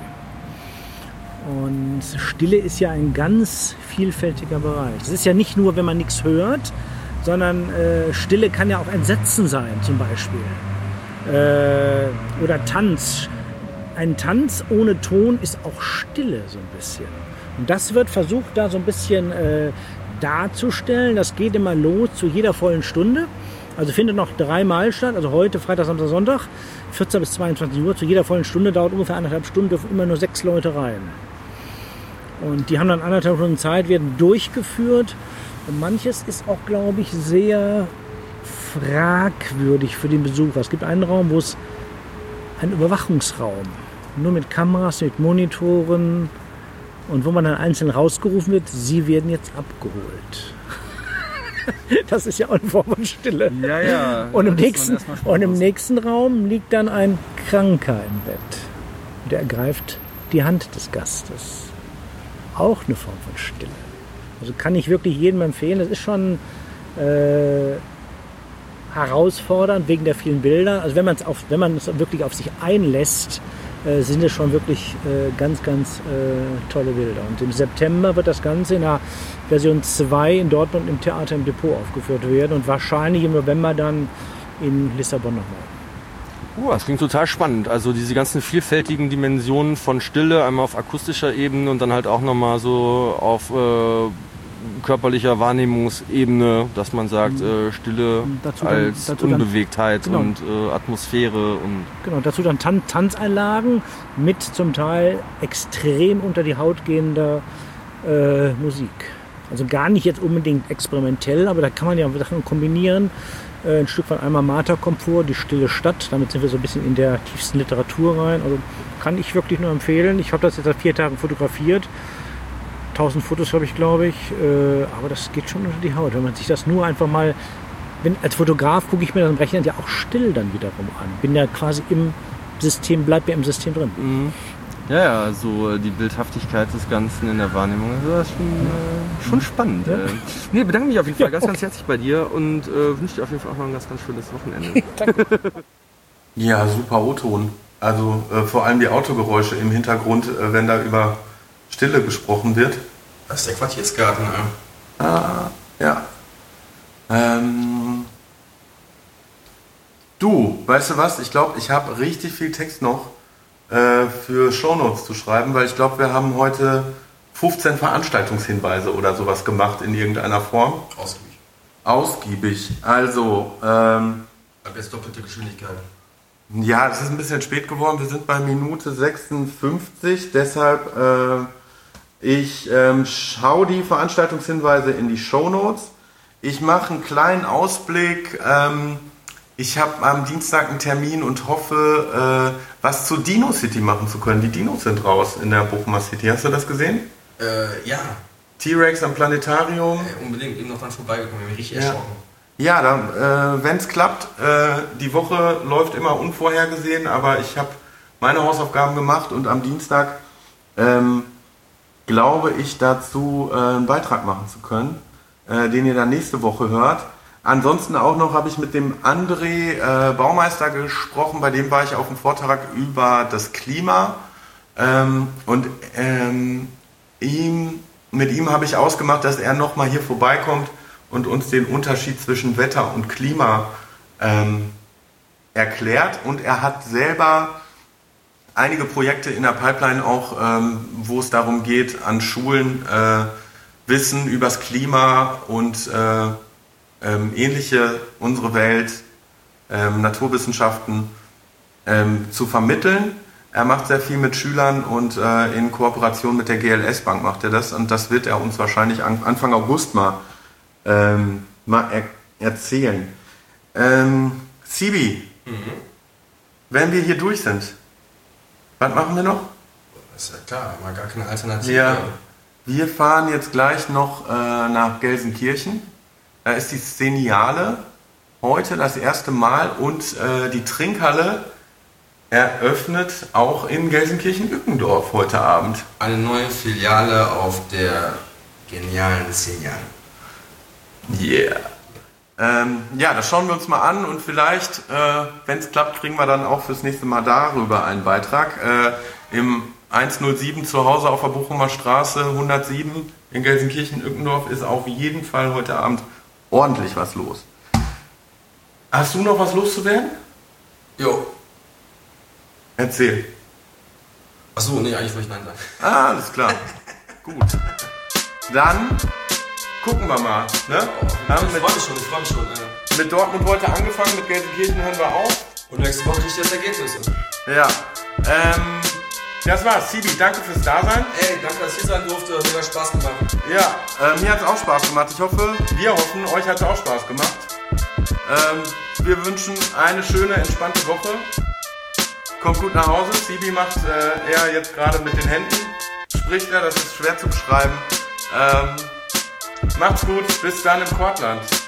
Und Stille ist ja ein ganz vielfältiger Bereich. Es ist ja nicht nur, wenn man nichts hört, sondern Stille kann ja auch Entsetzen sein zum Beispiel. Oder Tanz. Ein Tanz ohne Ton ist auch Stille so ein bisschen. Und das wird versucht, da so ein bisschen darzustellen. Das geht immer los zu jeder vollen Stunde. Also findet noch 3-mal statt. Also heute, Freitag, Samstag, Sonntag, 14 bis 22 Uhr. Zu jeder vollen Stunde dauert ungefähr 1,5 Stunden, dürfen immer nur 6 Leute rein. Und die haben dann 1,5 Stunden Zeit, werden durchgeführt. Und manches ist auch, glaube ich, sehr fragwürdig für den Besucher. Es gibt einen Raum, wo es ein Überwachungsraum, nur mit Kameras, mit Monitoren, und wo man dann einzeln rausgerufen wird, sie werden jetzt abgeholt. Das ist ja auch eine Form von Stille. Ja, ja. Und im nächsten Raum liegt dann ein Kranker im Bett. Der ergreift die Hand des Gastes. auch eine Form von Stille. Also kann ich wirklich jedem empfehlen. Das ist schon herausfordernd wegen der vielen Bilder. Also wenn man es wirklich auf sich einlässt, sind es schon wirklich ganz, ganz tolle Bilder. Und im September wird das Ganze in der Version 2 in Dortmund im Theater im Depot aufgeführt werden und wahrscheinlich im November dann in Lissabon nochmal. Das klingt total spannend. Also diese ganzen vielfältigen Dimensionen von Stille, einmal auf akustischer Ebene und dann halt auch nochmal so auf körperlicher Wahrnehmungsebene, dass man sagt, Stille als Unbewegtheit und Atmosphäre. Und genau, dazu dann Tanzeinlagen mit zum Teil extrem unter die Haut gehender Musik. Also gar nicht jetzt unbedingt experimentell, aber da kann man ja Sachen kombinieren. Ein Stück von Alma Mater kommt vor, die Stille Stadt. Damit sind wir so ein bisschen in der tiefsten Literatur rein. Also kann ich wirklich nur empfehlen. Ich habe das jetzt seit 4 Tagen fotografiert. 1000 Fotos habe ich, glaube ich. Aber das geht schon unter die Haut. Wenn man sich das nur einfach mal... als Fotograf gucke ich mir das im Rechner ja auch still dann wiederum an. Bin ja quasi im System, bleib ja im System drin. Mhm. Ja, so die Bildhaftigkeit des Ganzen in der Wahrnehmung, das ist schon spannend. Ja. Nee, bedanke mich auf jeden Fall ganz herzlich bei dir und wünsche dir auf jeden Fall auch noch ein ganz, ganz schönes Wochenende. Danke. Ja, super O-Ton. Also vor allem die Autogeräusche im Hintergrund, wenn da über Stille gesprochen wird. Das ist der Quartiersgarten, ja. Ah, ja. Du, weißt du was? Ich glaube, ich habe richtig viel Text noch für Shownotes zu schreiben, weil ich glaube, wir haben heute 15 Veranstaltungshinweise oder sowas gemacht in irgendeiner Form. Ausgiebig. Also, ab jetzt doppelte Geschwindigkeit. Ja, es ist ein bisschen spät geworden. Wir sind bei Minute 56, deshalb ich schaue die Veranstaltungshinweise in die Shownotes. Ich mache einen kleinen Ausblick. Ich habe am Dienstag einen Termin und hoffe, was zu Dino City machen zu können. Die Dinos sind raus in der Bochumer City. Hast du das gesehen? Ja. T-Rex am Planetarium. Unbedingt, eben noch dran vorbeigekommen. Ich bin richtig erschrocken. Ja, dann, wenn es klappt, die Woche läuft immer unvorhergesehen, aber ich habe meine Hausaufgaben gemacht und am Dienstag glaube ich dazu, einen Beitrag machen zu können, den ihr dann nächste Woche hört. Ansonsten auch noch habe ich mit dem André Baumeister gesprochen, bei dem war ich auf dem Vortrag über das Klima und mit ihm habe ich ausgemacht, dass er nochmal hier vorbeikommt und uns den Unterschied zwischen Wetter und Klima erklärt. Und er hat selber einige Projekte in der Pipeline auch, wo es darum geht, an Schulen Wissen übers Klima und ähnliche, unsere Welt, Naturwissenschaften zu vermitteln. Er macht sehr viel mit Schülern und in Kooperation mit der GLS Bank macht er das. Und das wird er uns wahrscheinlich Anfang August mal erzählen. Sibi, wenn wir hier durch sind, was machen wir noch? Das ist ja klar, mal gar keine Alternative. Ja, wir fahren jetzt gleich noch nach Gelsenkirchen. Da ist die Szeniale heute das erste Mal und die Trinkhalle eröffnet auch in Gelsenkirchen-Ückendorf heute Abend. Eine neue Filiale auf der genialen Szeniale. Yeah. Ja, das schauen wir uns mal an und vielleicht, wenn es klappt, kriegen wir dann auch fürs nächste Mal darüber einen Beitrag. Im 107 zu Hause auf der Bochumer Straße 107 in Gelsenkirchen-Ückendorf ist auf jeden Fall heute Abend ordentlich was los. Hast du noch was loszuwerden? Jo. Erzähl. Achso, nee, eigentlich wollte ich Nein sagen. Ah, alles klar. Gut. Dann gucken wir mal. Ne? Ich freue mich schon. Mit Dortmund heute angefangen, mit Gelsenkirchen hören wir auf. Und nächste Woche kriegt ihr das Ergebnis. Ja. Das war's. Sibi, danke fürs Dasein. Ey, danke, dass ich hier sein durfte. Hat mega Spaß gemacht. Ja, mir hat's auch Spaß gemacht. Wir hoffen, euch hat's auch Spaß gemacht. Wir wünschen eine schöne, entspannte Woche. Kommt gut nach Hause. Sibi macht er jetzt gerade mit den Händen. Spricht er, das ist schwer zu beschreiben. Macht's gut, bis dann im Kortland.